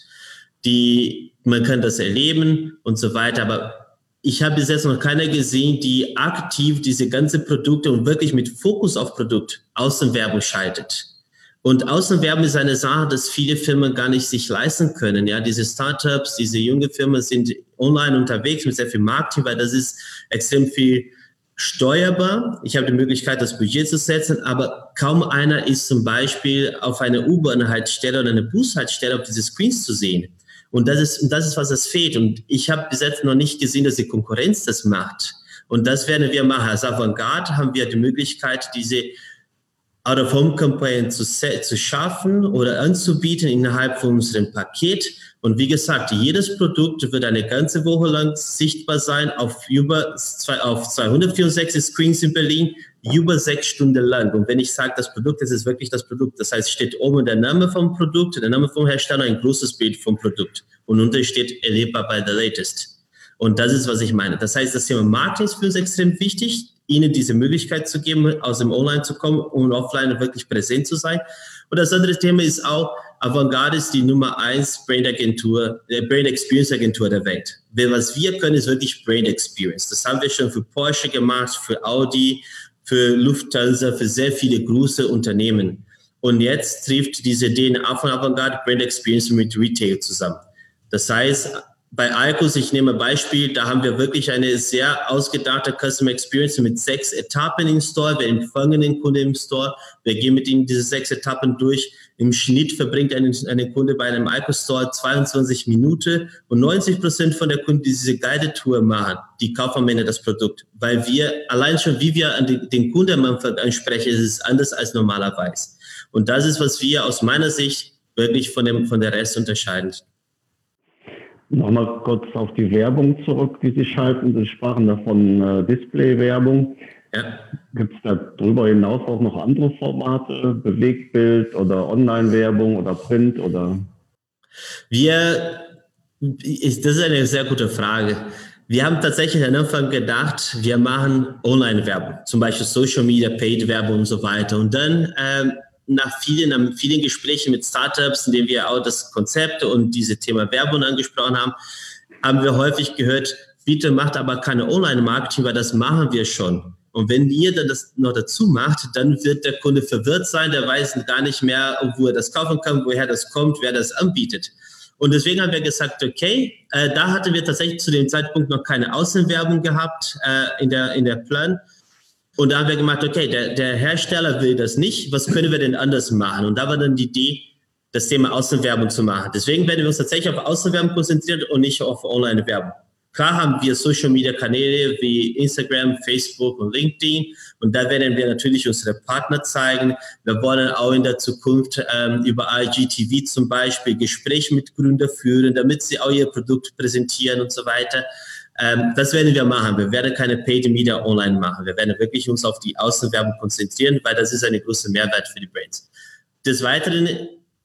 die, man kann das erleben und so weiter, aber ich habe bis jetzt noch keiner gesehen, die aktiv diese ganzen Produkte und wirklich mit Fokus auf Produkt Außenwerbung schaltet. Und Außenwerbung ist eine Sache, dass viele Firmen gar nicht sich leisten können. Ja, diese Startups, diese junge Firmen sind online unterwegs mit sehr viel Marketing, weil das ist extrem viel steuerbar. Ich habe die Möglichkeit, das Budget zu setzen, aber kaum einer ist zum Beispiel auf einer U-Bahn-Haltestelle oder einer Bushaltestelle auf diese Screens zu sehen. Und das ist, das ist, was es fehlt. Und ich habe bis jetzt noch nicht gesehen, dass die Konkurrenz das macht. Und das werden wir machen. Als Avantgarde haben wir die Möglichkeit, diese Out-of-Home-Kampagnen zu, zu schaffen oder anzubieten innerhalb von unserem Paket. Und wie gesagt, jedes Produkt wird eine ganze Woche lang sichtbar sein auf über zwei, auf zweihundertvierundsechzig Screens in Berlin, über sechs Stunden lang. Und wenn ich sage, das Produkt, das ist wirklich das Produkt. Das heißt, steht oben der Name vom Produkt, der Name vom Hersteller, ein großes Bild vom Produkt. Und unter steht erlebbar bei The Latest. Und das ist, was ich meine. Das heißt, das Thema Marketing ist für uns extrem wichtig, ihnen diese Möglichkeit zu geben, aus dem Online zu kommen und offline wirklich präsent zu sein. Und das andere Thema ist auch, Avantgarde ist die Nummer eins Brand-Agentur, äh, Brand-Experience-Agentur der Welt. Was wir können, ist wirklich Brand-Experience. Das haben wir schon für Porsche gemacht, für Audi, für Lufthansa, für sehr viele große Unternehmen. Und jetzt trifft diese D N A von Avantgarde Brand-Experience mit Retail zusammen. Das heißt, bei Eikos, ich nehme ein Beispiel, da haben wir wirklich eine sehr ausgedachte Customer Experience mit sechs Etappen im Store. Wir empfangen den Kunden im Store, wir gehen mit ihm diese sechs Etappen durch. Im Schnitt verbringt ein, ein Kunde bei einem Eikos Store zweiundzwanzig Minuten und neunzig Prozent von der Kunden, die diese Guided Tour machen, die kaufen am Ende das Produkt. Weil wir, allein schon wie wir an den, den Kunden am Anfang ansprechen, ist es anders als normalerweise. Und das ist, was wir aus meiner Sicht wirklich von dem, von der Rest unterscheiden. Nochmal kurz auf die Werbung zurück, die Sie schalten. Sie sprachen davon äh, Display-Werbung. Ja. Gibt es darüber hinaus auch noch andere Formate, Bewegtbild oder Online-Werbung oder Print oder? Wir, das ist eine sehr gute Frage. Wir haben tatsächlich am Anfang gedacht, wir machen Online-Werbung, zum Beispiel Social Media, Paid-Werbung und so weiter. Und dann ähm, nach vielen, nach vielen Gesprächen mit Startups, in denen wir auch das Konzept und diese Thema Werbung angesprochen haben, haben wir häufig gehört, bitte macht aber keine Online-Marketing, weil das machen wir schon. Und wenn ihr dann das noch dazu macht, dann wird der Kunde verwirrt sein, der weiß gar nicht mehr, wo er das kaufen kann, woher das kommt, wer das anbietet. Und deswegen haben wir gesagt, okay, äh, da hatten wir tatsächlich zu dem Zeitpunkt noch keine Außenwerbung gehabt äh, in der, in der Plan. Und da haben wir gemacht, okay, der, der Hersteller will das nicht, was können wir denn anders machen? Und da war dann die Idee, das Thema Außenwerbung zu machen. Deswegen werden wir uns tatsächlich auf Außenwerbung konzentrieren und nicht auf Online-Werbung. Klar haben wir Social-Media-Kanäle wie Instagram, Facebook und LinkedIn und da werden wir natürlich unsere Partner zeigen. Wir wollen auch in der Zukunft ähm, über I G T V zum Beispiel Gespräche mit Gründern führen, damit sie auch ihr Produkt präsentieren und so weiter. Ähm, das werden wir machen. Wir werden keine Paid Media online machen. Wir werden wirklich uns auf die Außenwerbung konzentrieren, weil das ist eine große Mehrwert für die Brands. Des Weiteren,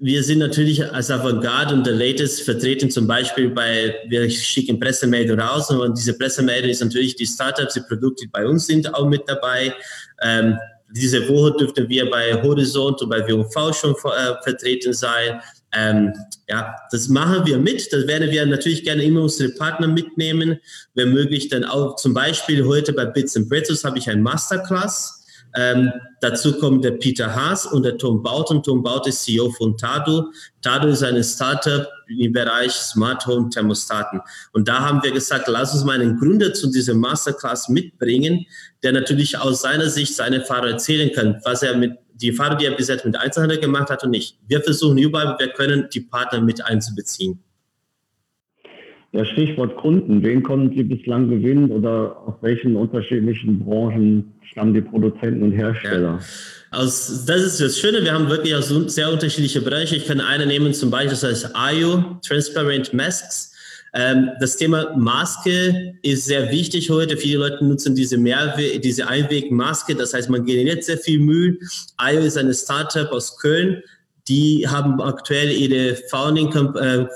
wir sind natürlich als Avantgarde und der Latest vertreten, zum Beispiel bei, wir schicken Pressemeldung raus und diese Pressemeldung ist natürlich die Startups, die Produkte, die bei uns sind, auch mit dabei. Ähm, diese Woche dürften wir bei Horizont und bei W und V schon äh, vertreten sein. Ähm, ja, das machen wir mit. Das werden wir natürlich gerne immer unsere Partner mitnehmen. Wenn möglich dann auch zum Beispiel heute bei Bits and Pretzels habe ich ein Masterclass. Ähm, dazu kommt der Peter Haas und der Tom Bauten. Tom Bauten ist C E O von Tado. Tado ist eine Startup im Bereich Smart Home Thermostaten. Und da haben wir gesagt, lass uns mal einen Gründer zu diesem Masterclass mitbringen, der natürlich aus seiner Sicht seine Fahrer erzählen kann, was er mit die Fahrer, die er bis jetzt mit Einzelhandel gemacht hat und nicht. Wir versuchen überall, wir können die Partner mit einzubeziehen. Ja, Stichwort Kunden. Wen konnten Sie bislang gewinnen oder aus welchen unterschiedlichen Branchen stammen die Produzenten und Hersteller? Ja. Aus, das ist das Schöne, wir haben wirklich aus sehr unterschiedliche Bereiche. Ich kann eine nehmen, zum Beispiel, das heißt I O, Transparent Masks. Ähm, das Thema Maske ist sehr wichtig heute. Viele Leute nutzen diese, Mehrwe- diese Einwegmaske, das heißt, man generiert sehr viel Müll. I O ist eine Startup aus Köln, die haben aktuell ihre Founding, äh,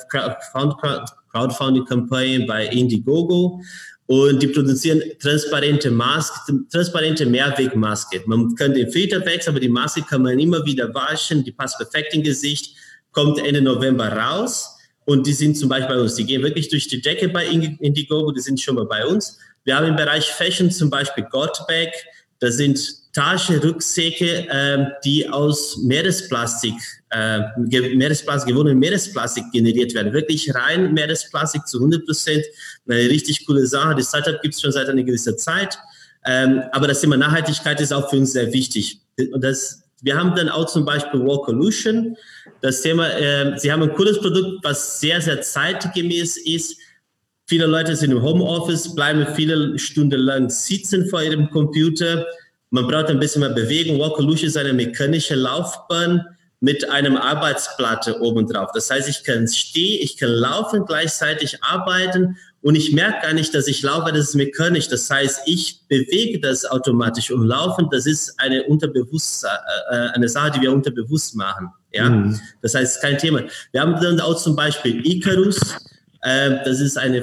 Crowdfunding-Kampagne bei Indiegogo und die produzieren transparente Masken, transparente Mehrwegmaske. Man kann den Filter wechseln, aber die Maske kann man immer wieder waschen, die passt perfekt ins Gesicht, kommt Ende November raus und die sind zum Beispiel bei uns, die gehen wirklich durch die Decke bei Indiegogo, die sind schon mal bei uns. Wir haben im Bereich Fashion zum Beispiel Godbag, das sind Tasche, Rucksäcke, äh, die aus Meeresplastik, äh, Meeresplastik, gewonnenen Meeresplastik generiert werden. Wirklich rein Meeresplastik zu hundert Prozent. Eine richtig coole Sache. Das Startup gibt es schon seit einer gewissen Zeit. Ähm, aber das Thema Nachhaltigkeit ist auch für uns sehr wichtig. Und das, wir haben dann auch zum Beispiel Walkolution. Das Thema, äh, sie haben ein cooles Produkt, was sehr, sehr zeitgemäß ist. Viele Leute sind im Homeoffice, bleiben viele Stunden lang sitzen vor ihrem Computer. Man braucht ein bisschen mehr Bewegung. Walkolution ist eine mechanische Laufbahn mit einem Arbeitsplatte obendrauf. Das heißt, ich kann stehen, ich kann laufen, gleichzeitig arbeiten und ich merke gar nicht, dass ich laufe, das ist mechanisch. Das heißt, ich bewege das automatisch und laufen, das ist eine unterbewusst, äh, eine Sache, die wir unterbewusst machen. Ja, mhm. Das heißt, kein Thema. Wir haben dann auch zum Beispiel Icarus. Äh, das ist eine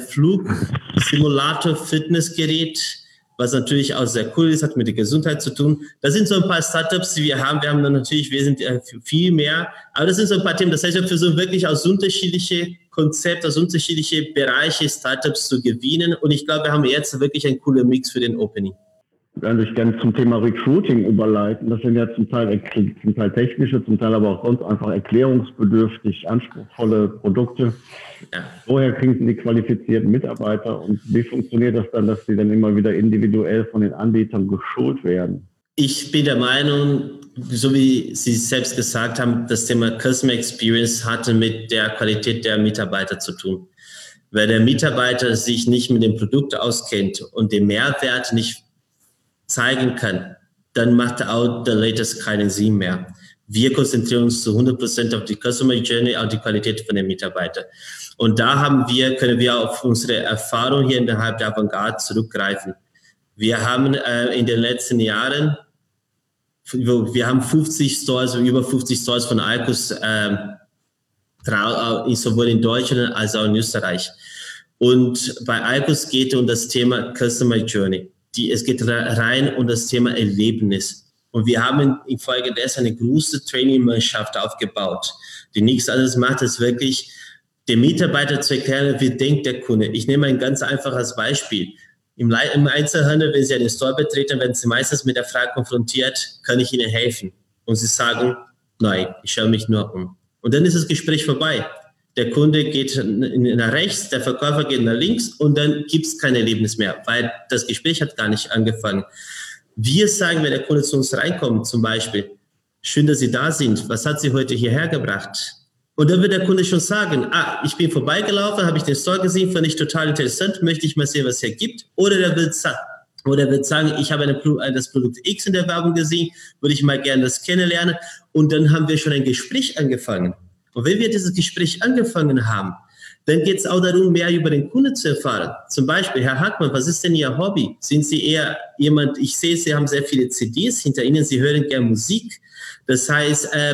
Flugsimulator-Fitnessgerät, was natürlich auch sehr cool ist, hat mit der Gesundheit zu tun. Das sind so ein paar Startups, die wir haben. Wir haben dann natürlich, wir sind viel mehr, aber das sind so ein paar Themen. Das heißt, wir versuchen wirklich aus unterschiedliche Konzepte, aus unterschiedliche Bereiche Startups zu gewinnen. Und ich glaube, wir haben jetzt wirklich einen coolen Mix für den Opening. Ich würde ich gerne zum Thema Recruiting überleiten. Das sind ja zum Teil, zum Teil technische, zum Teil aber auch sonst einfach erklärungsbedürftig, anspruchsvolle Produkte. Ja. Woher kriegen Sie die qualifizierten Mitarbeiter und wie funktioniert das dann, dass sie dann immer wieder individuell von den Anbietern geschult werden? Ich bin der Meinung, so wie Sie selbst gesagt haben, das Thema Customer Experience hatte mit der Qualität der Mitarbeiter zu tun. Weil der Mitarbeiter sich nicht mit dem Produkt auskennt und den Mehrwert nicht zeigen kann, dann macht auch der Latest keinen Sinn mehr. Wir konzentrieren uns zu hundert Prozent auf die Customer Journey, auf die Qualität von den Mitarbeitern. Und da haben wir, können wir auf unsere Erfahrung hier innerhalb der Avantgarde zurückgreifen. Wir haben äh, in den letzten Jahren, wir haben fünfzig Stores, über fünfzig Stores von Alkus, äh, sowohl in Deutschland als auch in Österreich. Und bei Alkus geht es um das Thema Customer Journey. Die, es geht rein um das Thema Erlebnis. Und wir haben infolgedessen eine große Training-Mannschaft aufgebaut, die nichts anderes macht, als wirklich dem Mitarbeiter zu erklären, wie denkt der Kunde. Ich nehme ein ganz einfaches Beispiel. Im, im Einzelhandel, wenn Sie einen Store betreten, werden Sie meistens mit der Frage konfrontiert, kann ich Ihnen helfen? Und Sie sagen, nein, ich schaue mich nur um. Und dann ist das Gespräch vorbei. Der Kunde geht nach rechts, der Verkäufer geht nach links und dann gibt es kein Erlebnis mehr, weil das Gespräch hat gar nicht angefangen. Wir sagen, wenn der Kunde zu uns reinkommt, zum Beispiel, schön, dass Sie da sind, was hat Sie heute hierher gebracht? Und dann wird der Kunde schon sagen, ah, ich bin vorbeigelaufen, habe ich den Store gesehen, fand ich total interessant, möchte ich mal sehen, was es hier gibt. Oder der wird sagen, Oder wird sagen, ich habe eine, das Produkt X in der Werbung gesehen, würde ich mal gerne das kennenlernen. Und dann haben wir schon ein Gespräch angefangen. Und wenn wir dieses Gespräch angefangen haben, dann geht es auch darum, mehr über den Kunden zu erfahren. Zum Beispiel, Herr Hartmann, was ist denn Ihr Hobby? Sind Sie eher jemand, ich sehe, Sie haben sehr viele C Ds hinter Ihnen, Sie hören gerne Musik. Das heißt, äh,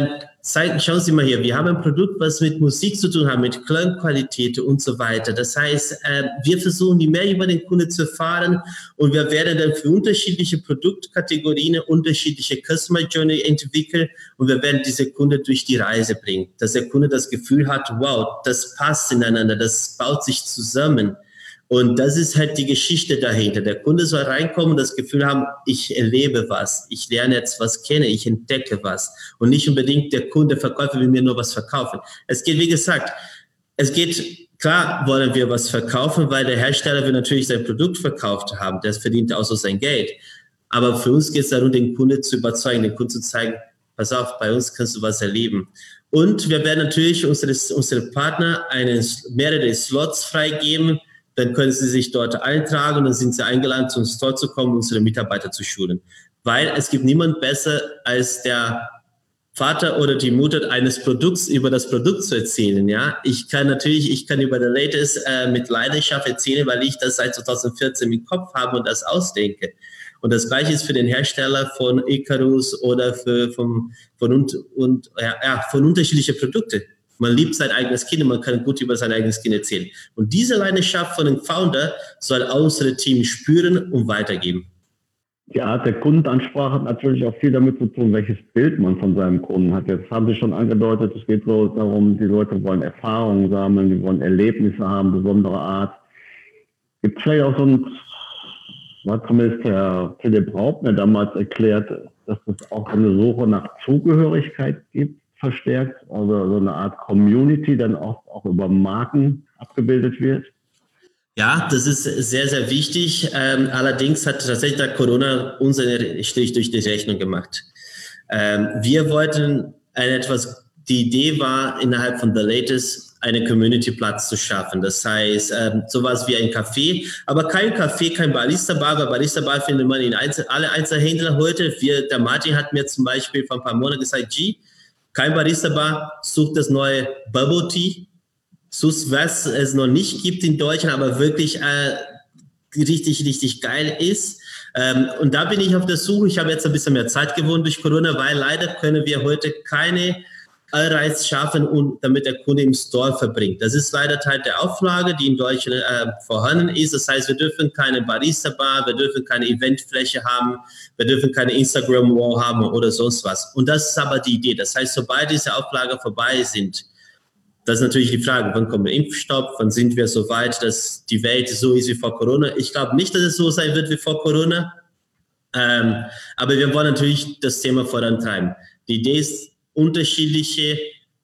zeigen, schauen Sie mal hier, wir haben ein Produkt, was mit Musik zu tun hat, mit Klangqualität und so weiter. Das heißt, äh, wir versuchen, die mehr über den Kunde zu erfahren und wir werden dann für unterschiedliche Produktkategorien unterschiedliche Customer Journey entwickeln und wir werden diese Kunde durch die Reise bringen, dass der Kunde das Gefühl hat, wow, das passt ineinander, das baut sich zusammen. Und das ist halt die Geschichte dahinter. Der Kunde soll reinkommen und das Gefühl haben, ich erlebe was, ich lerne jetzt was kennen, ich entdecke was. Und nicht unbedingt der Kunde, Verkäufer will mir nur was verkaufen. Es geht, wie gesagt, es geht, klar wollen wir was verkaufen, weil der Hersteller will natürlich sein Produkt verkauft haben. Der verdient auch so sein Geld. Aber für uns geht es darum, den Kunden zu überzeugen, den Kunden zu zeigen, pass auf, bei uns kannst du was erleben. Und wir werden natürlich unsere, unsere Partner einen, mehrere Slots freigeben. Dann können Sie sich dort eintragen und dann sind Sie eingeladen, zu uns dort zu kommen, unsere Mitarbeiter zu schulen. Weil es gibt niemand besser, als der Vater oder die Mutter eines Produkts über das Produkt zu erzählen. Ja, ich kann natürlich, ich kann über The Latest äh, mit Leidenschaft erzählen, weil ich das seit zweitausendvierzehn im Kopf habe und das ausdenke. Und das Gleiche ist für den Hersteller von Icarus oder für, von, von, und, und, ja, ja, von unterschiedlichen Produkten. Man liebt sein eigenes Kind und man kann gut über sein eigenes Kind erzählen. Und diese Leidenschaft von dem Founder soll unser Team spüren und weitergeben. Die Art der Kundenansprache hat natürlich auch viel damit zu tun, welches Bild man von seinem Kunden hat. Jetzt haben Sie schon angedeutet, es geht so darum, die Leute wollen Erfahrungen sammeln, die wollen Erlebnisse haben, besondere Art. Gibt es vielleicht auch so ein, hat zumindest Herr Philipp Raub mir damals erklärt, dass es auch eine Suche nach Zugehörigkeit gibt, verstärkt, also so eine Art Community dann auch, auch über Marken abgebildet wird? Ja, das ist sehr, sehr wichtig. Ähm, allerdings hat tatsächlich der Corona uns einen Strich durch die Rechnung gemacht. Ähm, wir wollten eine etwas, die Idee war, innerhalb von The Latest einen Community-Platz zu schaffen. Das heißt, ähm, sowas wie ein Café, aber kein Café, kein Barista-Bar, weil Barista-Bar findet man in Einzel- alle Einzelhändler heute. Wir, der Martin hat mir zum Beispiel vor ein paar Monaten gesagt, G, kein Barista-Bar, sucht das neue Bubble Tea. Sus, was es noch nicht gibt in Deutschland, aber wirklich äh, richtig, richtig geil ist. Ähm, und da bin ich auf der Suche. Ich habe jetzt ein bisschen mehr Zeit gewonnen durch Corona, weil leider können wir heute keine Allreise schaffen, und damit der Kunde im Store verbringt. Das ist leider Teil der Auflage, die in Deutschland äh, vorhanden ist. Das heißt, wir dürfen keine Barista-Bar, wir dürfen keine Eventfläche haben, wir dürfen keine Instagram-Wall haben oder sonst was. Und das ist aber die Idee. Das heißt, sobald diese Auflagen vorbei sind, das ist natürlich die Frage, wann kommt der Impfstoff, wann sind wir so weit, dass die Welt so ist wie vor Corona. Ich glaube nicht, dass es so sein wird wie vor Corona, ähm, aber wir wollen natürlich das Thema vorantreiben. Die Idee ist, unterschiedliche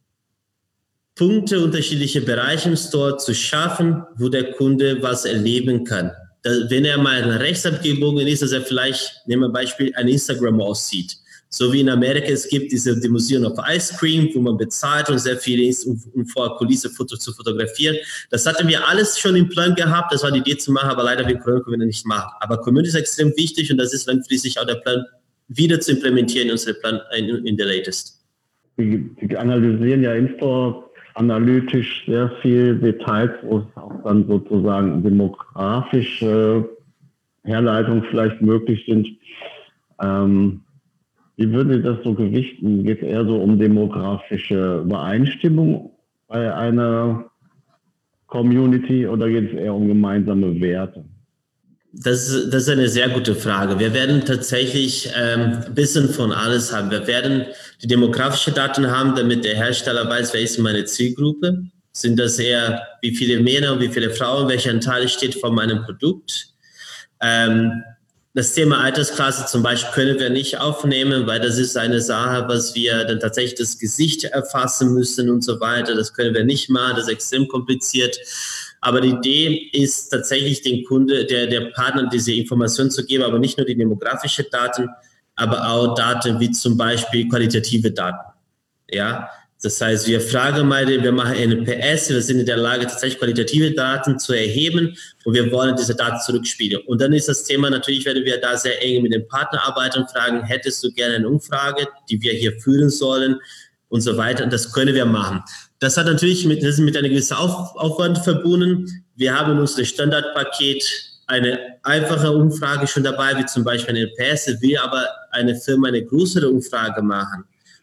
Punkte, unterschiedliche Bereiche im Store zu schaffen, wo der Kunde was erleben kann. Da, wenn er mal nach rechts abgebogen ist, dass er vielleicht, nehmen wir ein Beispiel, ein Instagram aussieht. So wie in Amerika, es gibt diese die Museum of Ice Cream, wo man bezahlt und sehr viel ist, um, um vor Kulisse Foto zu fotografieren. Das hatten wir alles schon im Plan gehabt, das war die Idee zu machen, aber leider wir können wir nicht machen. Aber Community ist extrem wichtig und das ist langfristig auch der Plan, wieder zu implementieren in unsere Plan in, in The Latest. Sie, Sie analysieren ja in-store analytisch sehr viel Details, wo es auch dann sozusagen demografische Herleitungen vielleicht möglich sind. Ähm, Wie würden Sie das so gewichten? Geht es eher so um demografische Übereinstimmung bei einer Community oder geht es eher um gemeinsame Werte? Das, das ist eine sehr gute Frage. Wir werden tatsächlich ähm, ein bisschen von alles haben. Wir werden die demografischen Daten haben, damit der Hersteller weiß, wer ist meine Zielgruppe. Sind das eher, wie viele Männer und wie viele Frauen, welcher Anteil steht von meinem Produkt? Ähm, Das Thema Altersklasse zum Beispiel können wir nicht aufnehmen, weil das ist eine Sache, was wir dann tatsächlich das Gesicht erfassen müssen und so weiter. Das können wir nicht machen, das ist extrem kompliziert. Aber die Idee ist tatsächlich den Kunde, der, der Partner diese Informationen zu geben, aber nicht nur die demografischen Daten, aber auch Daten wie zum Beispiel qualitative Daten. Ja, das heißt, wir fragen mal, wir machen N P S, wir sind in der Lage, tatsächlich qualitative Daten zu erheben und wir wollen diese Daten zurückspielen. Und dann ist das Thema, natürlich werden wir da sehr eng mit dem Partner arbeiten und fragen, hättest du gerne eine Umfrage, die wir hier führen sollen und so weiter. Und das können wir machen. Das hat natürlich mit, das ist mit einem gewissen Auf, Aufwand verbunden. Wir haben in unserem Standardpaket eine einfache Umfrage schon dabei, wie zum Beispiel eine N P S, will aber eine Firma eine größere Umfrage machen.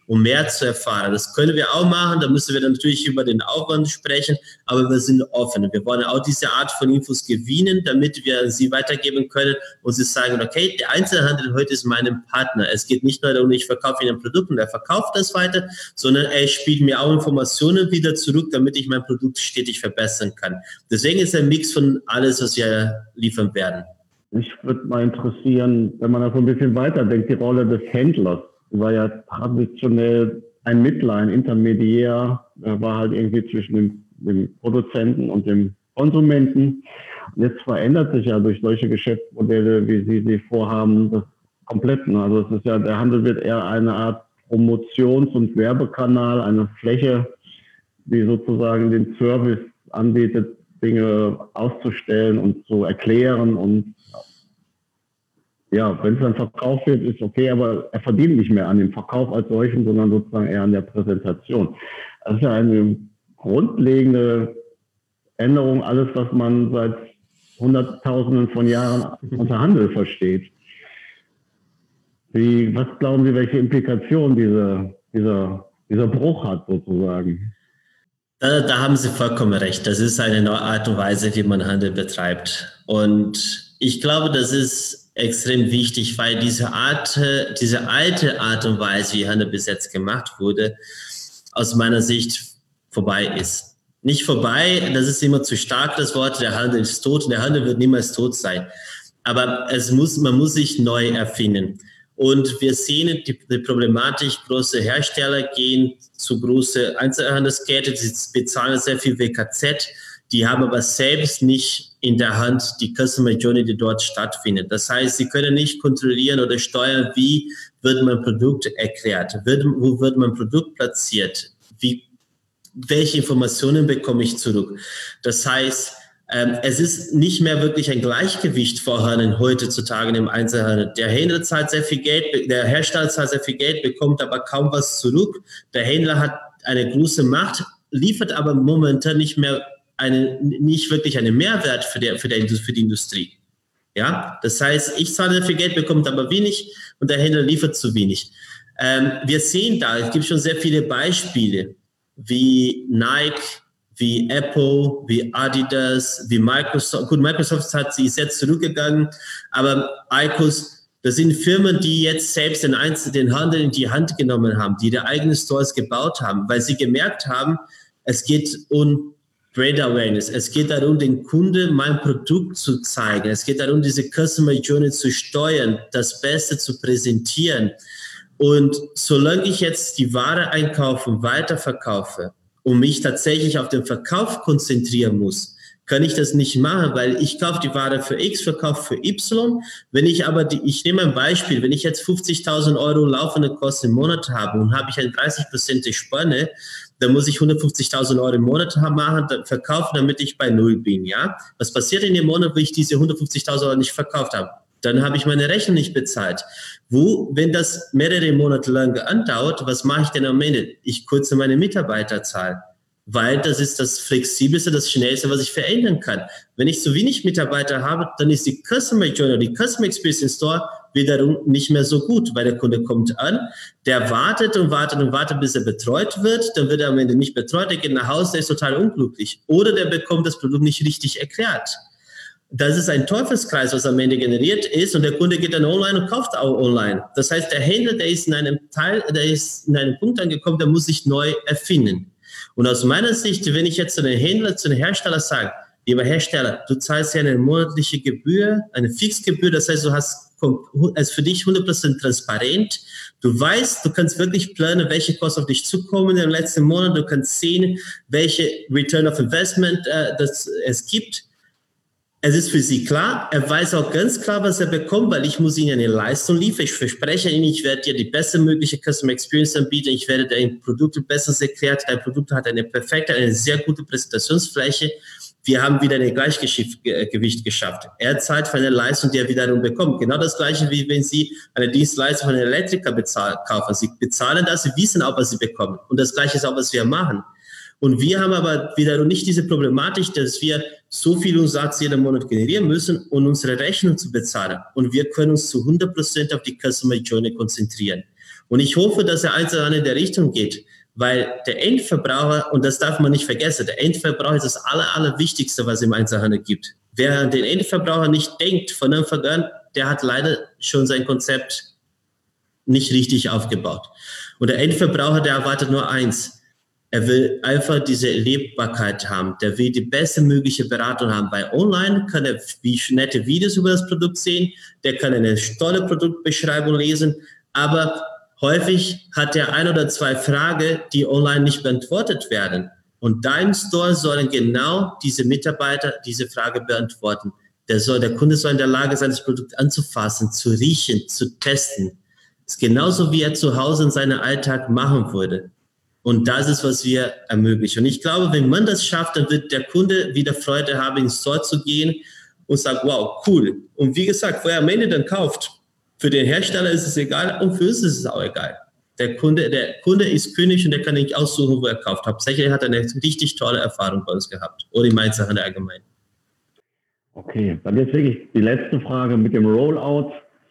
um mehr zu erfahren. Das können wir auch machen, da müssen wir dann natürlich über den Aufwand sprechen, aber wir sind offen. Wir wollen auch diese Art von Infos gewinnen, damit wir sie weitergeben können und sie sagen, okay, der Einzelhandel heute ist mein Partner. Es geht nicht nur darum, ich verkaufe Ihnen ein Produkt und er verkauft das weiter, sondern er spielt mir auch Informationen wieder zurück, damit ich mein Produkt stetig verbessern kann. Deswegen ist ein Mix von alles, was wir liefern werden. Mich würde mal interessieren, wenn man da so ein bisschen weiterdenkt, die Rolle des Händlers. War ja traditionell ein Mittler, ein Intermediär, war halt irgendwie zwischen dem, dem Produzenten und dem Konsumenten. Und jetzt verändert sich ja durch solche Geschäftsmodelle, wie Sie sie vorhaben, das komplett. Also es ist ja, der Handel wird eher eine Art Promotions- und Werbekanal, eine Fläche, die sozusagen den Service anbietet, Dinge auszustellen und zu erklären. Und ja, wenn es dann verkauft wird, ist okay, aber er verdient nicht mehr an dem Verkauf als solchen, sondern sozusagen eher an der Präsentation. Das ist ja eine grundlegende Änderung, alles, was man seit Hunderttausenden von Jahren unter Handel versteht. Wie, was glauben Sie, welche Implikationen diese, dieser, dieser Bruch hat sozusagen? Da, da haben Sie vollkommen recht. Das ist eine neue Art und Weise, wie man Handel betreibt. Und ich glaube, das ist extrem wichtig, weil diese Art, diese alte Art und Weise, wie Handel bis jetzt gemacht wurde, aus meiner Sicht vorbei ist. Nicht vorbei, das ist immer zu stark, das Wort, der Handel ist tot und der Handel wird niemals tot sein. Aber es muss, man muss sich neu erfinden. Und wir sehen die, die Problematik, große Hersteller gehen zu große Einzelhandelsketten, sie bezahlen sehr viel W K Z, die haben aber selbst nicht in der Hand die Customer Journey, die dort stattfindet. Das heißt, sie können nicht kontrollieren oder steuern, wie wird mein Produkt erklärt, wird, wo wird mein Produkt platziert, wie, welche Informationen bekomme ich zurück. Das heißt, ähm, es ist nicht mehr wirklich ein Gleichgewicht vorhanden heutzutage im Einzelhandel. Der Händler zahlt sehr viel Geld, der Hersteller zahlt sehr viel Geld, bekommt aber kaum was zurück. Der Händler hat eine große Macht, liefert aber momentan nicht mehr eine, nicht wirklich einen Mehrwert für, der, für, der, für die Industrie. Ja, das heißt, ich zahle sehr viel Geld, bekommt aber wenig und der Händler liefert zu wenig. Ähm, wir sehen da, es gibt schon sehr viele Beispiele, wie Nike, wie Apple, wie Adidas, wie Microsoft. Gut, Microsoft hat sich jetzt zurückgegangen, aber I Q O S, das sind Firmen, die jetzt selbst den, Einzel- den Handel in die Hand genommen haben, die ihre eigenen Stores gebaut haben, weil sie gemerkt haben, es geht um Brand Awareness. Es geht darum, den Kunden mein Produkt zu zeigen. Es geht darum, diese Customer Journey zu steuern, das Beste zu präsentieren. Und solange ich jetzt die Ware einkaufe und weiterverkaufe und mich tatsächlich auf den Verkauf konzentrieren muss, kann ich das nicht machen, weil ich kaufe die Ware für X, verkaufe für Y. Wenn ich aber, die, ich nehme ein Beispiel, wenn ich jetzt fünfzigtausend Euro laufende Kosten im Monat habe und habe ich eine dreißig Prozent Spanne, dann muss ich hundertfünfzigtausend Euro im Monat machen, verkaufen, damit ich bei Null bin, ja. Was passiert in dem Monat, wo ich diese hundertfünfzigtausend Euro nicht verkauft habe? Dann habe ich meine Rechnung nicht bezahlt. Wo, wenn das mehrere Monate lang andauert, was mache ich denn am Ende? Ich kürze meine Mitarbeiterzahl, weil das ist das Flexibelste, das Schnellste, was ich verändern kann. Wenn ich zu wenig Mitarbeiter habe, dann ist die Customer Journey, die Customer Experience in Store wiederum nicht mehr so gut, weil der Kunde kommt an, der wartet und wartet und wartet, bis er betreut wird, dann wird er am Ende nicht betreut, der geht nach Hause, der ist total unglücklich. Oder der bekommt das Produkt nicht richtig erklärt. Das ist ein Teufelskreis, was am Ende generiert ist und der Kunde geht dann online und kauft auch online. Das heißt, der Händler, der ist in einem Teil, der ist in einem Punkt angekommen, der muss sich neu erfinden. Und aus meiner Sicht, wenn ich jetzt zu den Händler, zu den Hersteller sage, lieber Hersteller, du zahlst ja eine monatliche Gebühr, eine Fixgebühr, das heißt, du hast es für dich hundert Prozent transparent. Du weißt, du kannst wirklich planen, welche Kosten auf dich zukommen im letzten Monat. Du kannst sehen, welche Return of Investment äh, das es gibt. Es ist für sie klar. Er weiß auch ganz klar, was er bekommt, weil ich muss ihm eine Leistung liefern. Ich verspreche Ihnen, ich werde dir die beste mögliche Customer Experience anbieten. Ich werde dein Produkt besser erklärt. Dein Produkt hat eine perfekte, eine sehr gute Präsentationsfläche. Wir haben wieder ein Gleichgewicht geschafft. Er zahlt für eine Leistung, die er wiederum bekommt. Genau das Gleiche, wie wenn Sie eine Dienstleistung von einem Elektriker bezahlen, kaufen. Sie bezahlen das, Sie wissen auch, was Sie bekommen. Und das Gleiche ist auch, was wir machen. Und wir haben aber wiederum nicht diese Problematik, dass wir so viel Umsatz jeden Monat generieren müssen, um unsere Rechnung zu bezahlen. Und wir können uns zu hundert Prozent auf die Customer Journey konzentrieren. Und ich hoffe, dass der Einzelhandel in der Richtung geht, weil der Endverbraucher, und das darf man nicht vergessen, der Endverbraucher ist das aller, allerwichtigste, was es im Einzelhandel gibt. Wer an den Endverbraucher nicht denkt von Anfang an, der hat leider schon sein Konzept nicht richtig aufgebaut. Und der Endverbraucher, der erwartet nur eins. Er will einfach diese Erlebbarkeit haben. Der will die beste mögliche Beratung haben. Bei Online kann er wie nette Videos über das Produkt sehen. Der kann eine tolle Produktbeschreibung lesen. Aber häufig hat er ein oder zwei Fragen, die online nicht beantwortet werden. Und dein Store sollen genau diese Mitarbeiter diese Frage beantworten. Der, soll, der Kunde soll in der Lage sein, das Produkt anzufassen, zu riechen, zu testen. Das ist genauso, wie er zu Hause in seinem Alltag machen würde. Und das ist, was wir ermöglichen. Und ich glaube, wenn man das schafft, dann wird der Kunde wieder Freude haben, ins Store zu gehen und sagt, wow, cool. Und wie gesagt, wo er am Ende dann kauft, für den Hersteller ist es egal und für uns ist es auch egal. Der Kunde, der Kunde ist König und der kann nicht aussuchen, wo er kauft. Hauptsächlich hat er eine richtig tolle Erfahrung bei uns gehabt. Oder im Einzelhandel allgemein. Okay, dann jetzt wirklich die letzte Frage mit dem Rollout.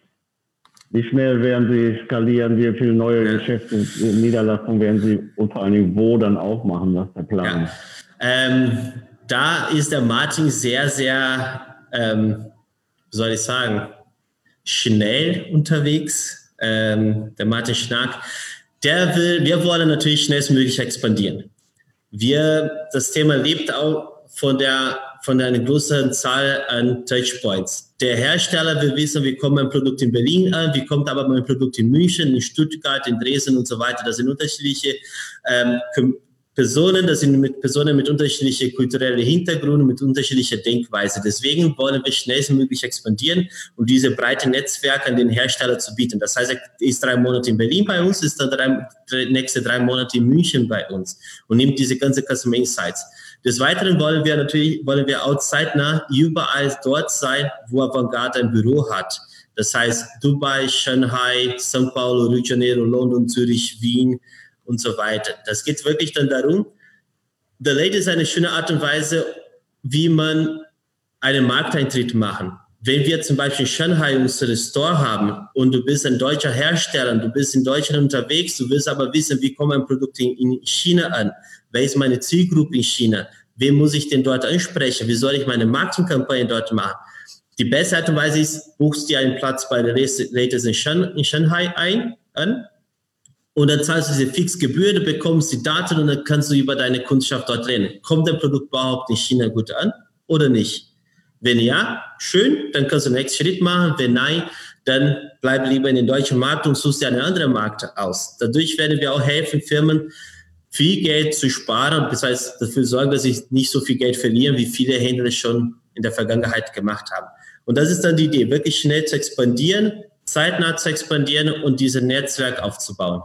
Wie schnell werden Sie skalieren? Wie viele neue ja. Geschäfte, Niederlassungen werden Sie und vor allen Dingen wo dann aufmachen? Was ist der Plan? Ja. Ähm, da ist der Martin sehr, sehr, ähm, wie soll ich sagen, schnell unterwegs. Ähm, der Martin Schnack, der will, wir wollen natürlich schnellstmöglich expandieren. Wir, das Thema lebt auch von der von einer größeren Zahl an Touchpoints. Der Hersteller will wissen, wie kommt mein Produkt in Berlin an, wie kommt aber mein Produkt in München, in Stuttgart, in Dresden und so weiter. Das sind unterschiedliche ähm, Personen, das sind mit Personen mit unterschiedlichen kulturellen Hintergründen, mit unterschiedlicher Denkweise. Deswegen wollen wir schnellstmöglich expandieren und diese breite Netzwerk an den Hersteller zu bieten. Das heißt, er ist drei Monate in Berlin bei uns, ist dann drei, drei, nächste drei Monate in München bei uns und nimmt diese ganze Customer Insights. Des Weiteren wollen wir natürlich, wollen wir auch zeitnah überall dort sein, wo Avantgarde ein Büro hat. Das heißt Dubai, Shanghai, São Paulo, Rio de Janeiro, London, Zürich, Wien und so weiter. Das geht wirklich dann darum, The Late ist eine schöne Art und Weise, wie man einen Markteintritt machen. Wenn wir zum Beispiel in Shanghai unsere Store haben und du bist ein deutscher Hersteller und du bist in Deutschland unterwegs, du willst aber wissen, wie kommt ein Produkt in, in China an? Wer ist meine Zielgruppe in China? Wen muss ich denn dort ansprechen? Wie soll ich meine Marketingkampagne dort machen? Die beste Art und Weise ist, buchst dir einen Platz bei der Latest in, Shan- in Shanghai ein, an und dann zahlst du diese Fixgebühr, du bekommst die Daten und dann kannst du über deine Kundschaft dort reden. Kommt dein Produkt überhaupt in China gut an oder nicht? Wenn ja, schön, dann kannst du den nächsten Schritt machen. Wenn nein, dann bleib lieber in den deutschen Markt und suchst dir einen anderen Markt aus. Dadurch werden wir auch helfen, Firmen viel Geld zu sparen, das heißt dafür sorgen, dass sie nicht so viel Geld verlieren, wie viele Händler schon in der Vergangenheit gemacht haben. Und das ist dann die Idee, wirklich schnell zu expandieren, zeitnah zu expandieren und dieses Netzwerk aufzubauen.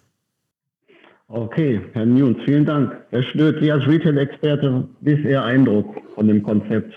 Okay, Herr Nunes, vielen Dank. Herr Schnöth, Sie als Retail-Experte, wie ist Ihr Eindruck von dem Konzept?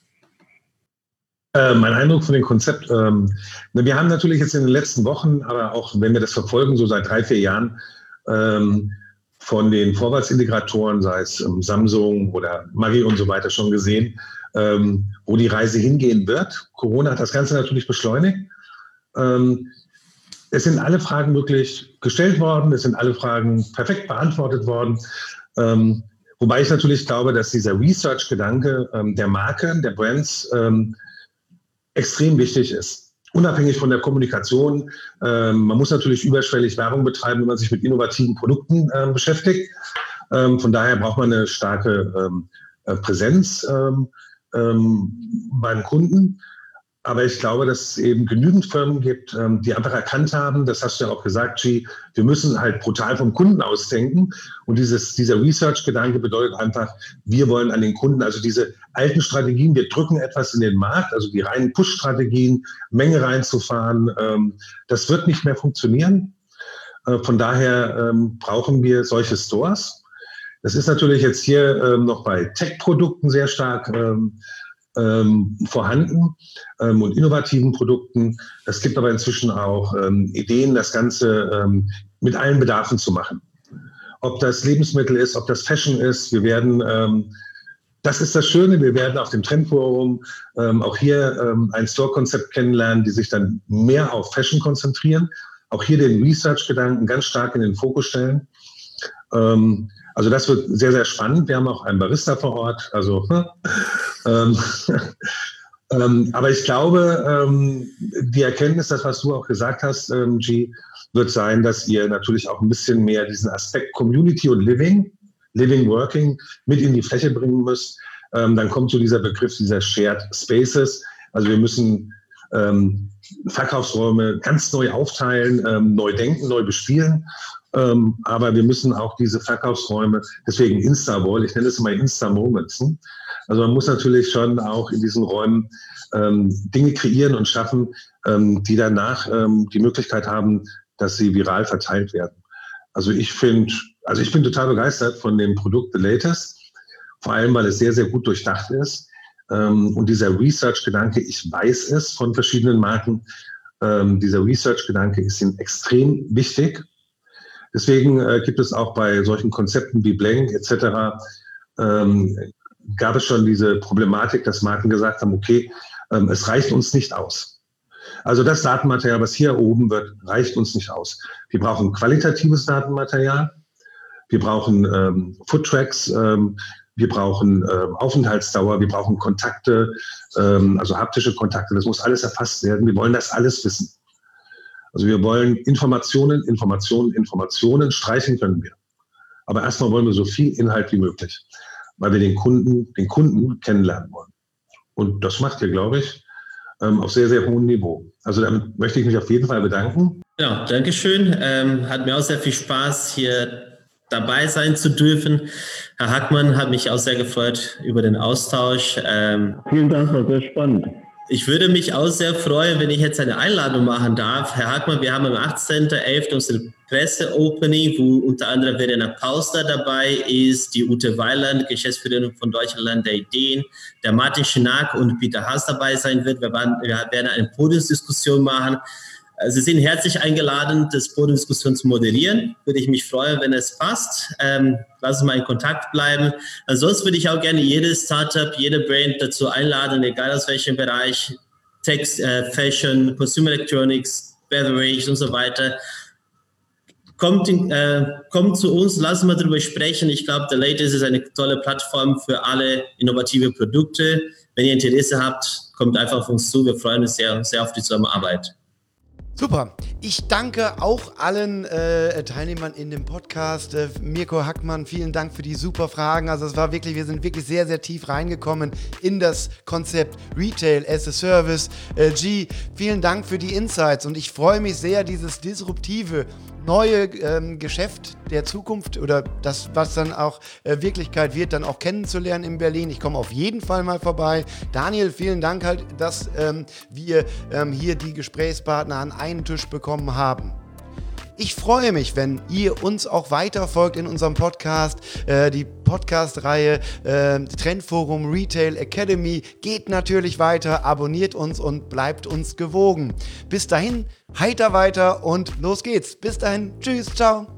Äh, mein Eindruck von dem Konzept, ähm, wir haben natürlich jetzt in den letzten Wochen, aber auch wenn wir das verfolgen, so seit drei, vier Jahren, ähm, von den Vorwärtsintegratoren, sei es ähm, Samsung oder Maggi und so weiter, schon gesehen, ähm, wo die Reise hingehen wird. Corona hat das Ganze natürlich beschleunigt. Ähm, es sind alle Fragen wirklich gestellt worden, es sind alle Fragen perfekt beantwortet worden. Ähm, wobei ich natürlich glaube, dass dieser Research-Gedanke ähm, der Marken, der Brands ähm, extrem wichtig ist. Unabhängig von der Kommunikation, ähm, man muss natürlich überschwellig Werbung betreiben, wenn man sich mit innovativen Produkten ähm, beschäftigt. Ähm, von daher braucht man eine starke ähm, äh, Präsenz ähm, ähm, beim Kunden. Aber ich glaube, dass es eben genügend Firmen gibt, ähm, die einfach erkannt haben, das hast du ja auch gesagt, G, wir müssen halt brutal vom Kunden ausdenken. Und dieses, dieser Research-Gedanke bedeutet einfach, wir wollen an den Kunden, also diese alten Strategien, wir drücken etwas in den Markt, also die reinen Push-Strategien, Menge reinzufahren, ähm, das wird nicht mehr funktionieren. Äh, von daher ähm, brauchen wir solche Stores. Das ist natürlich jetzt hier ähm, noch bei Tech-Produkten sehr stark ähm, ähm, vorhanden ähm, und innovativen Produkten. Es gibt aber inzwischen auch ähm, Ideen, das Ganze ähm, mit allen Bedarfen zu machen. Ob das Lebensmittel ist, ob das Fashion ist, wir werden, ähm, das ist das Schöne, wir werden auf dem Trendforum ähm, auch hier ähm, ein Store-Konzept kennenlernen, die sich dann mehr auf Fashion konzentrieren, auch hier den Research-Gedanken ganz stark in den Fokus stellen. Ähm, also das wird sehr, sehr spannend. Wir haben auch einen Barista vor Ort. Also, ähm, ähm, aber ich glaube, ähm, die Erkenntnis, das, was du auch gesagt hast, ähm, G, wird sein, dass ihr natürlich auch ein bisschen mehr diesen Aspekt Community und Living, Living, Working mit in die Fläche bringen müsst. Ähm, dann kommt so dieser Begriff dieser Shared Spaces. Also wir müssen ähm, Verkaufsräume ganz neu aufteilen, ähm, neu denken, neu bespielen. Ähm, aber wir müssen auch diese Verkaufsräume, deswegen Insta-Wall, ich nenne es immer Insta-Moments. Hm? Also man muss natürlich schon auch in diesen Räumen ähm, Dinge kreieren und schaffen, ähm, die danach ähm, die Möglichkeit haben, dass sie viral verteilt werden. Also ich finde, also ich bin total begeistert von dem Produkt The Latest, vor allem, weil es sehr, sehr gut durchdacht ist. Ähm, und dieser Research-Gedanke, ich weiß es von verschiedenen Marken, ähm, dieser Research-Gedanke ist ihnen extrem wichtig. Deswegen äh, gibt es auch bei solchen Konzepten wie Blank et cetera ähm, gab es schon diese Problematik, dass Marken gesagt haben, okay, ähm, es reicht uns nicht aus. Also das Datenmaterial, was hier erhoben wird, reicht uns nicht aus. Wir brauchen qualitatives Datenmaterial, wir brauchen ähm, Foodtracks, ähm, wir brauchen ähm, Aufenthaltsdauer, wir brauchen Kontakte, ähm, also haptische Kontakte, das muss alles erfasst werden. Wir wollen das alles wissen. Also wir wollen Informationen, Informationen, Informationen, streichen können wir. Aber erstmal wollen wir so viel Inhalt wie möglich, weil wir den Kunden, den Kunden kennenlernen wollen. Und das macht ihr, glaube ich, auf sehr, sehr hohem Niveau. Also damit möchte ich mich auf jeden Fall bedanken. Ja, Dankeschön. Ähm, hat mir auch sehr viel Spaß, hier dabei sein zu dürfen. Herr Hackmann, hat mich auch sehr gefreut über den Austausch. Ähm, Vielen Dank, war sehr spannend. Ich würde mich auch sehr freuen, wenn ich jetzt eine Einladung machen darf. Herr Hackmann, wir haben am achtzehnten elften unsere Presse-Opening, wo unter anderem Verena Pauster dabei ist, die Ute Weiland, Geschäftsführerin von Deutschland der Ideen, der Martin Schinack und Peter Haas dabei sein wird. Wir werden eine Podiumsdiskussion machen. Sie sind herzlich eingeladen, das Podiumsdiskussion zu moderieren. Würde ich mich freuen, wenn es passt. Ähm, lass uns mal in Kontakt bleiben. Ansonsten würde ich auch gerne jedes Startup, jede Brand dazu einladen, egal aus welchem Bereich, Text, äh, Fashion, Consumer Electronics, Beverage und so weiter. Kommt, in, äh, kommt zu uns, lass uns mal darüber sprechen. Ich glaube, The Latest ist eine tolle Plattform für alle innovative Produkte. Wenn ihr Interesse habt, kommt einfach auf uns zu. Wir freuen uns sehr, sehr auf die Zusammenarbeit. Super. Ich danke auch allen äh, Teilnehmern in dem Podcast. Äh, Mirko Hackmann, vielen Dank für die super Fragen. Also es war wirklich, wir sind wirklich sehr, sehr tief reingekommen in das Konzept Retail as a Service. Äh, G, vielen Dank für die Insights und ich freue mich sehr, dieses disruptive neue ähm, Geschäft der Zukunft oder das, was dann auch äh, Wirklichkeit wird, dann auch kennenzulernen in Berlin. Ich komme auf jeden Fall mal vorbei. Daniel, vielen Dank halt, dass ähm, wir ähm, hier die Gesprächspartner an einen Tisch bekommen haben. Ich freue mich, wenn ihr uns auch weiter folgt in unserem Podcast. Äh, die Podcast-Reihe äh, Trendforum Retail Academy geht natürlich weiter. Abonniert uns und bleibt uns gewogen. Bis dahin, heiter weiter und los geht's. Bis dahin, tschüss, ciao.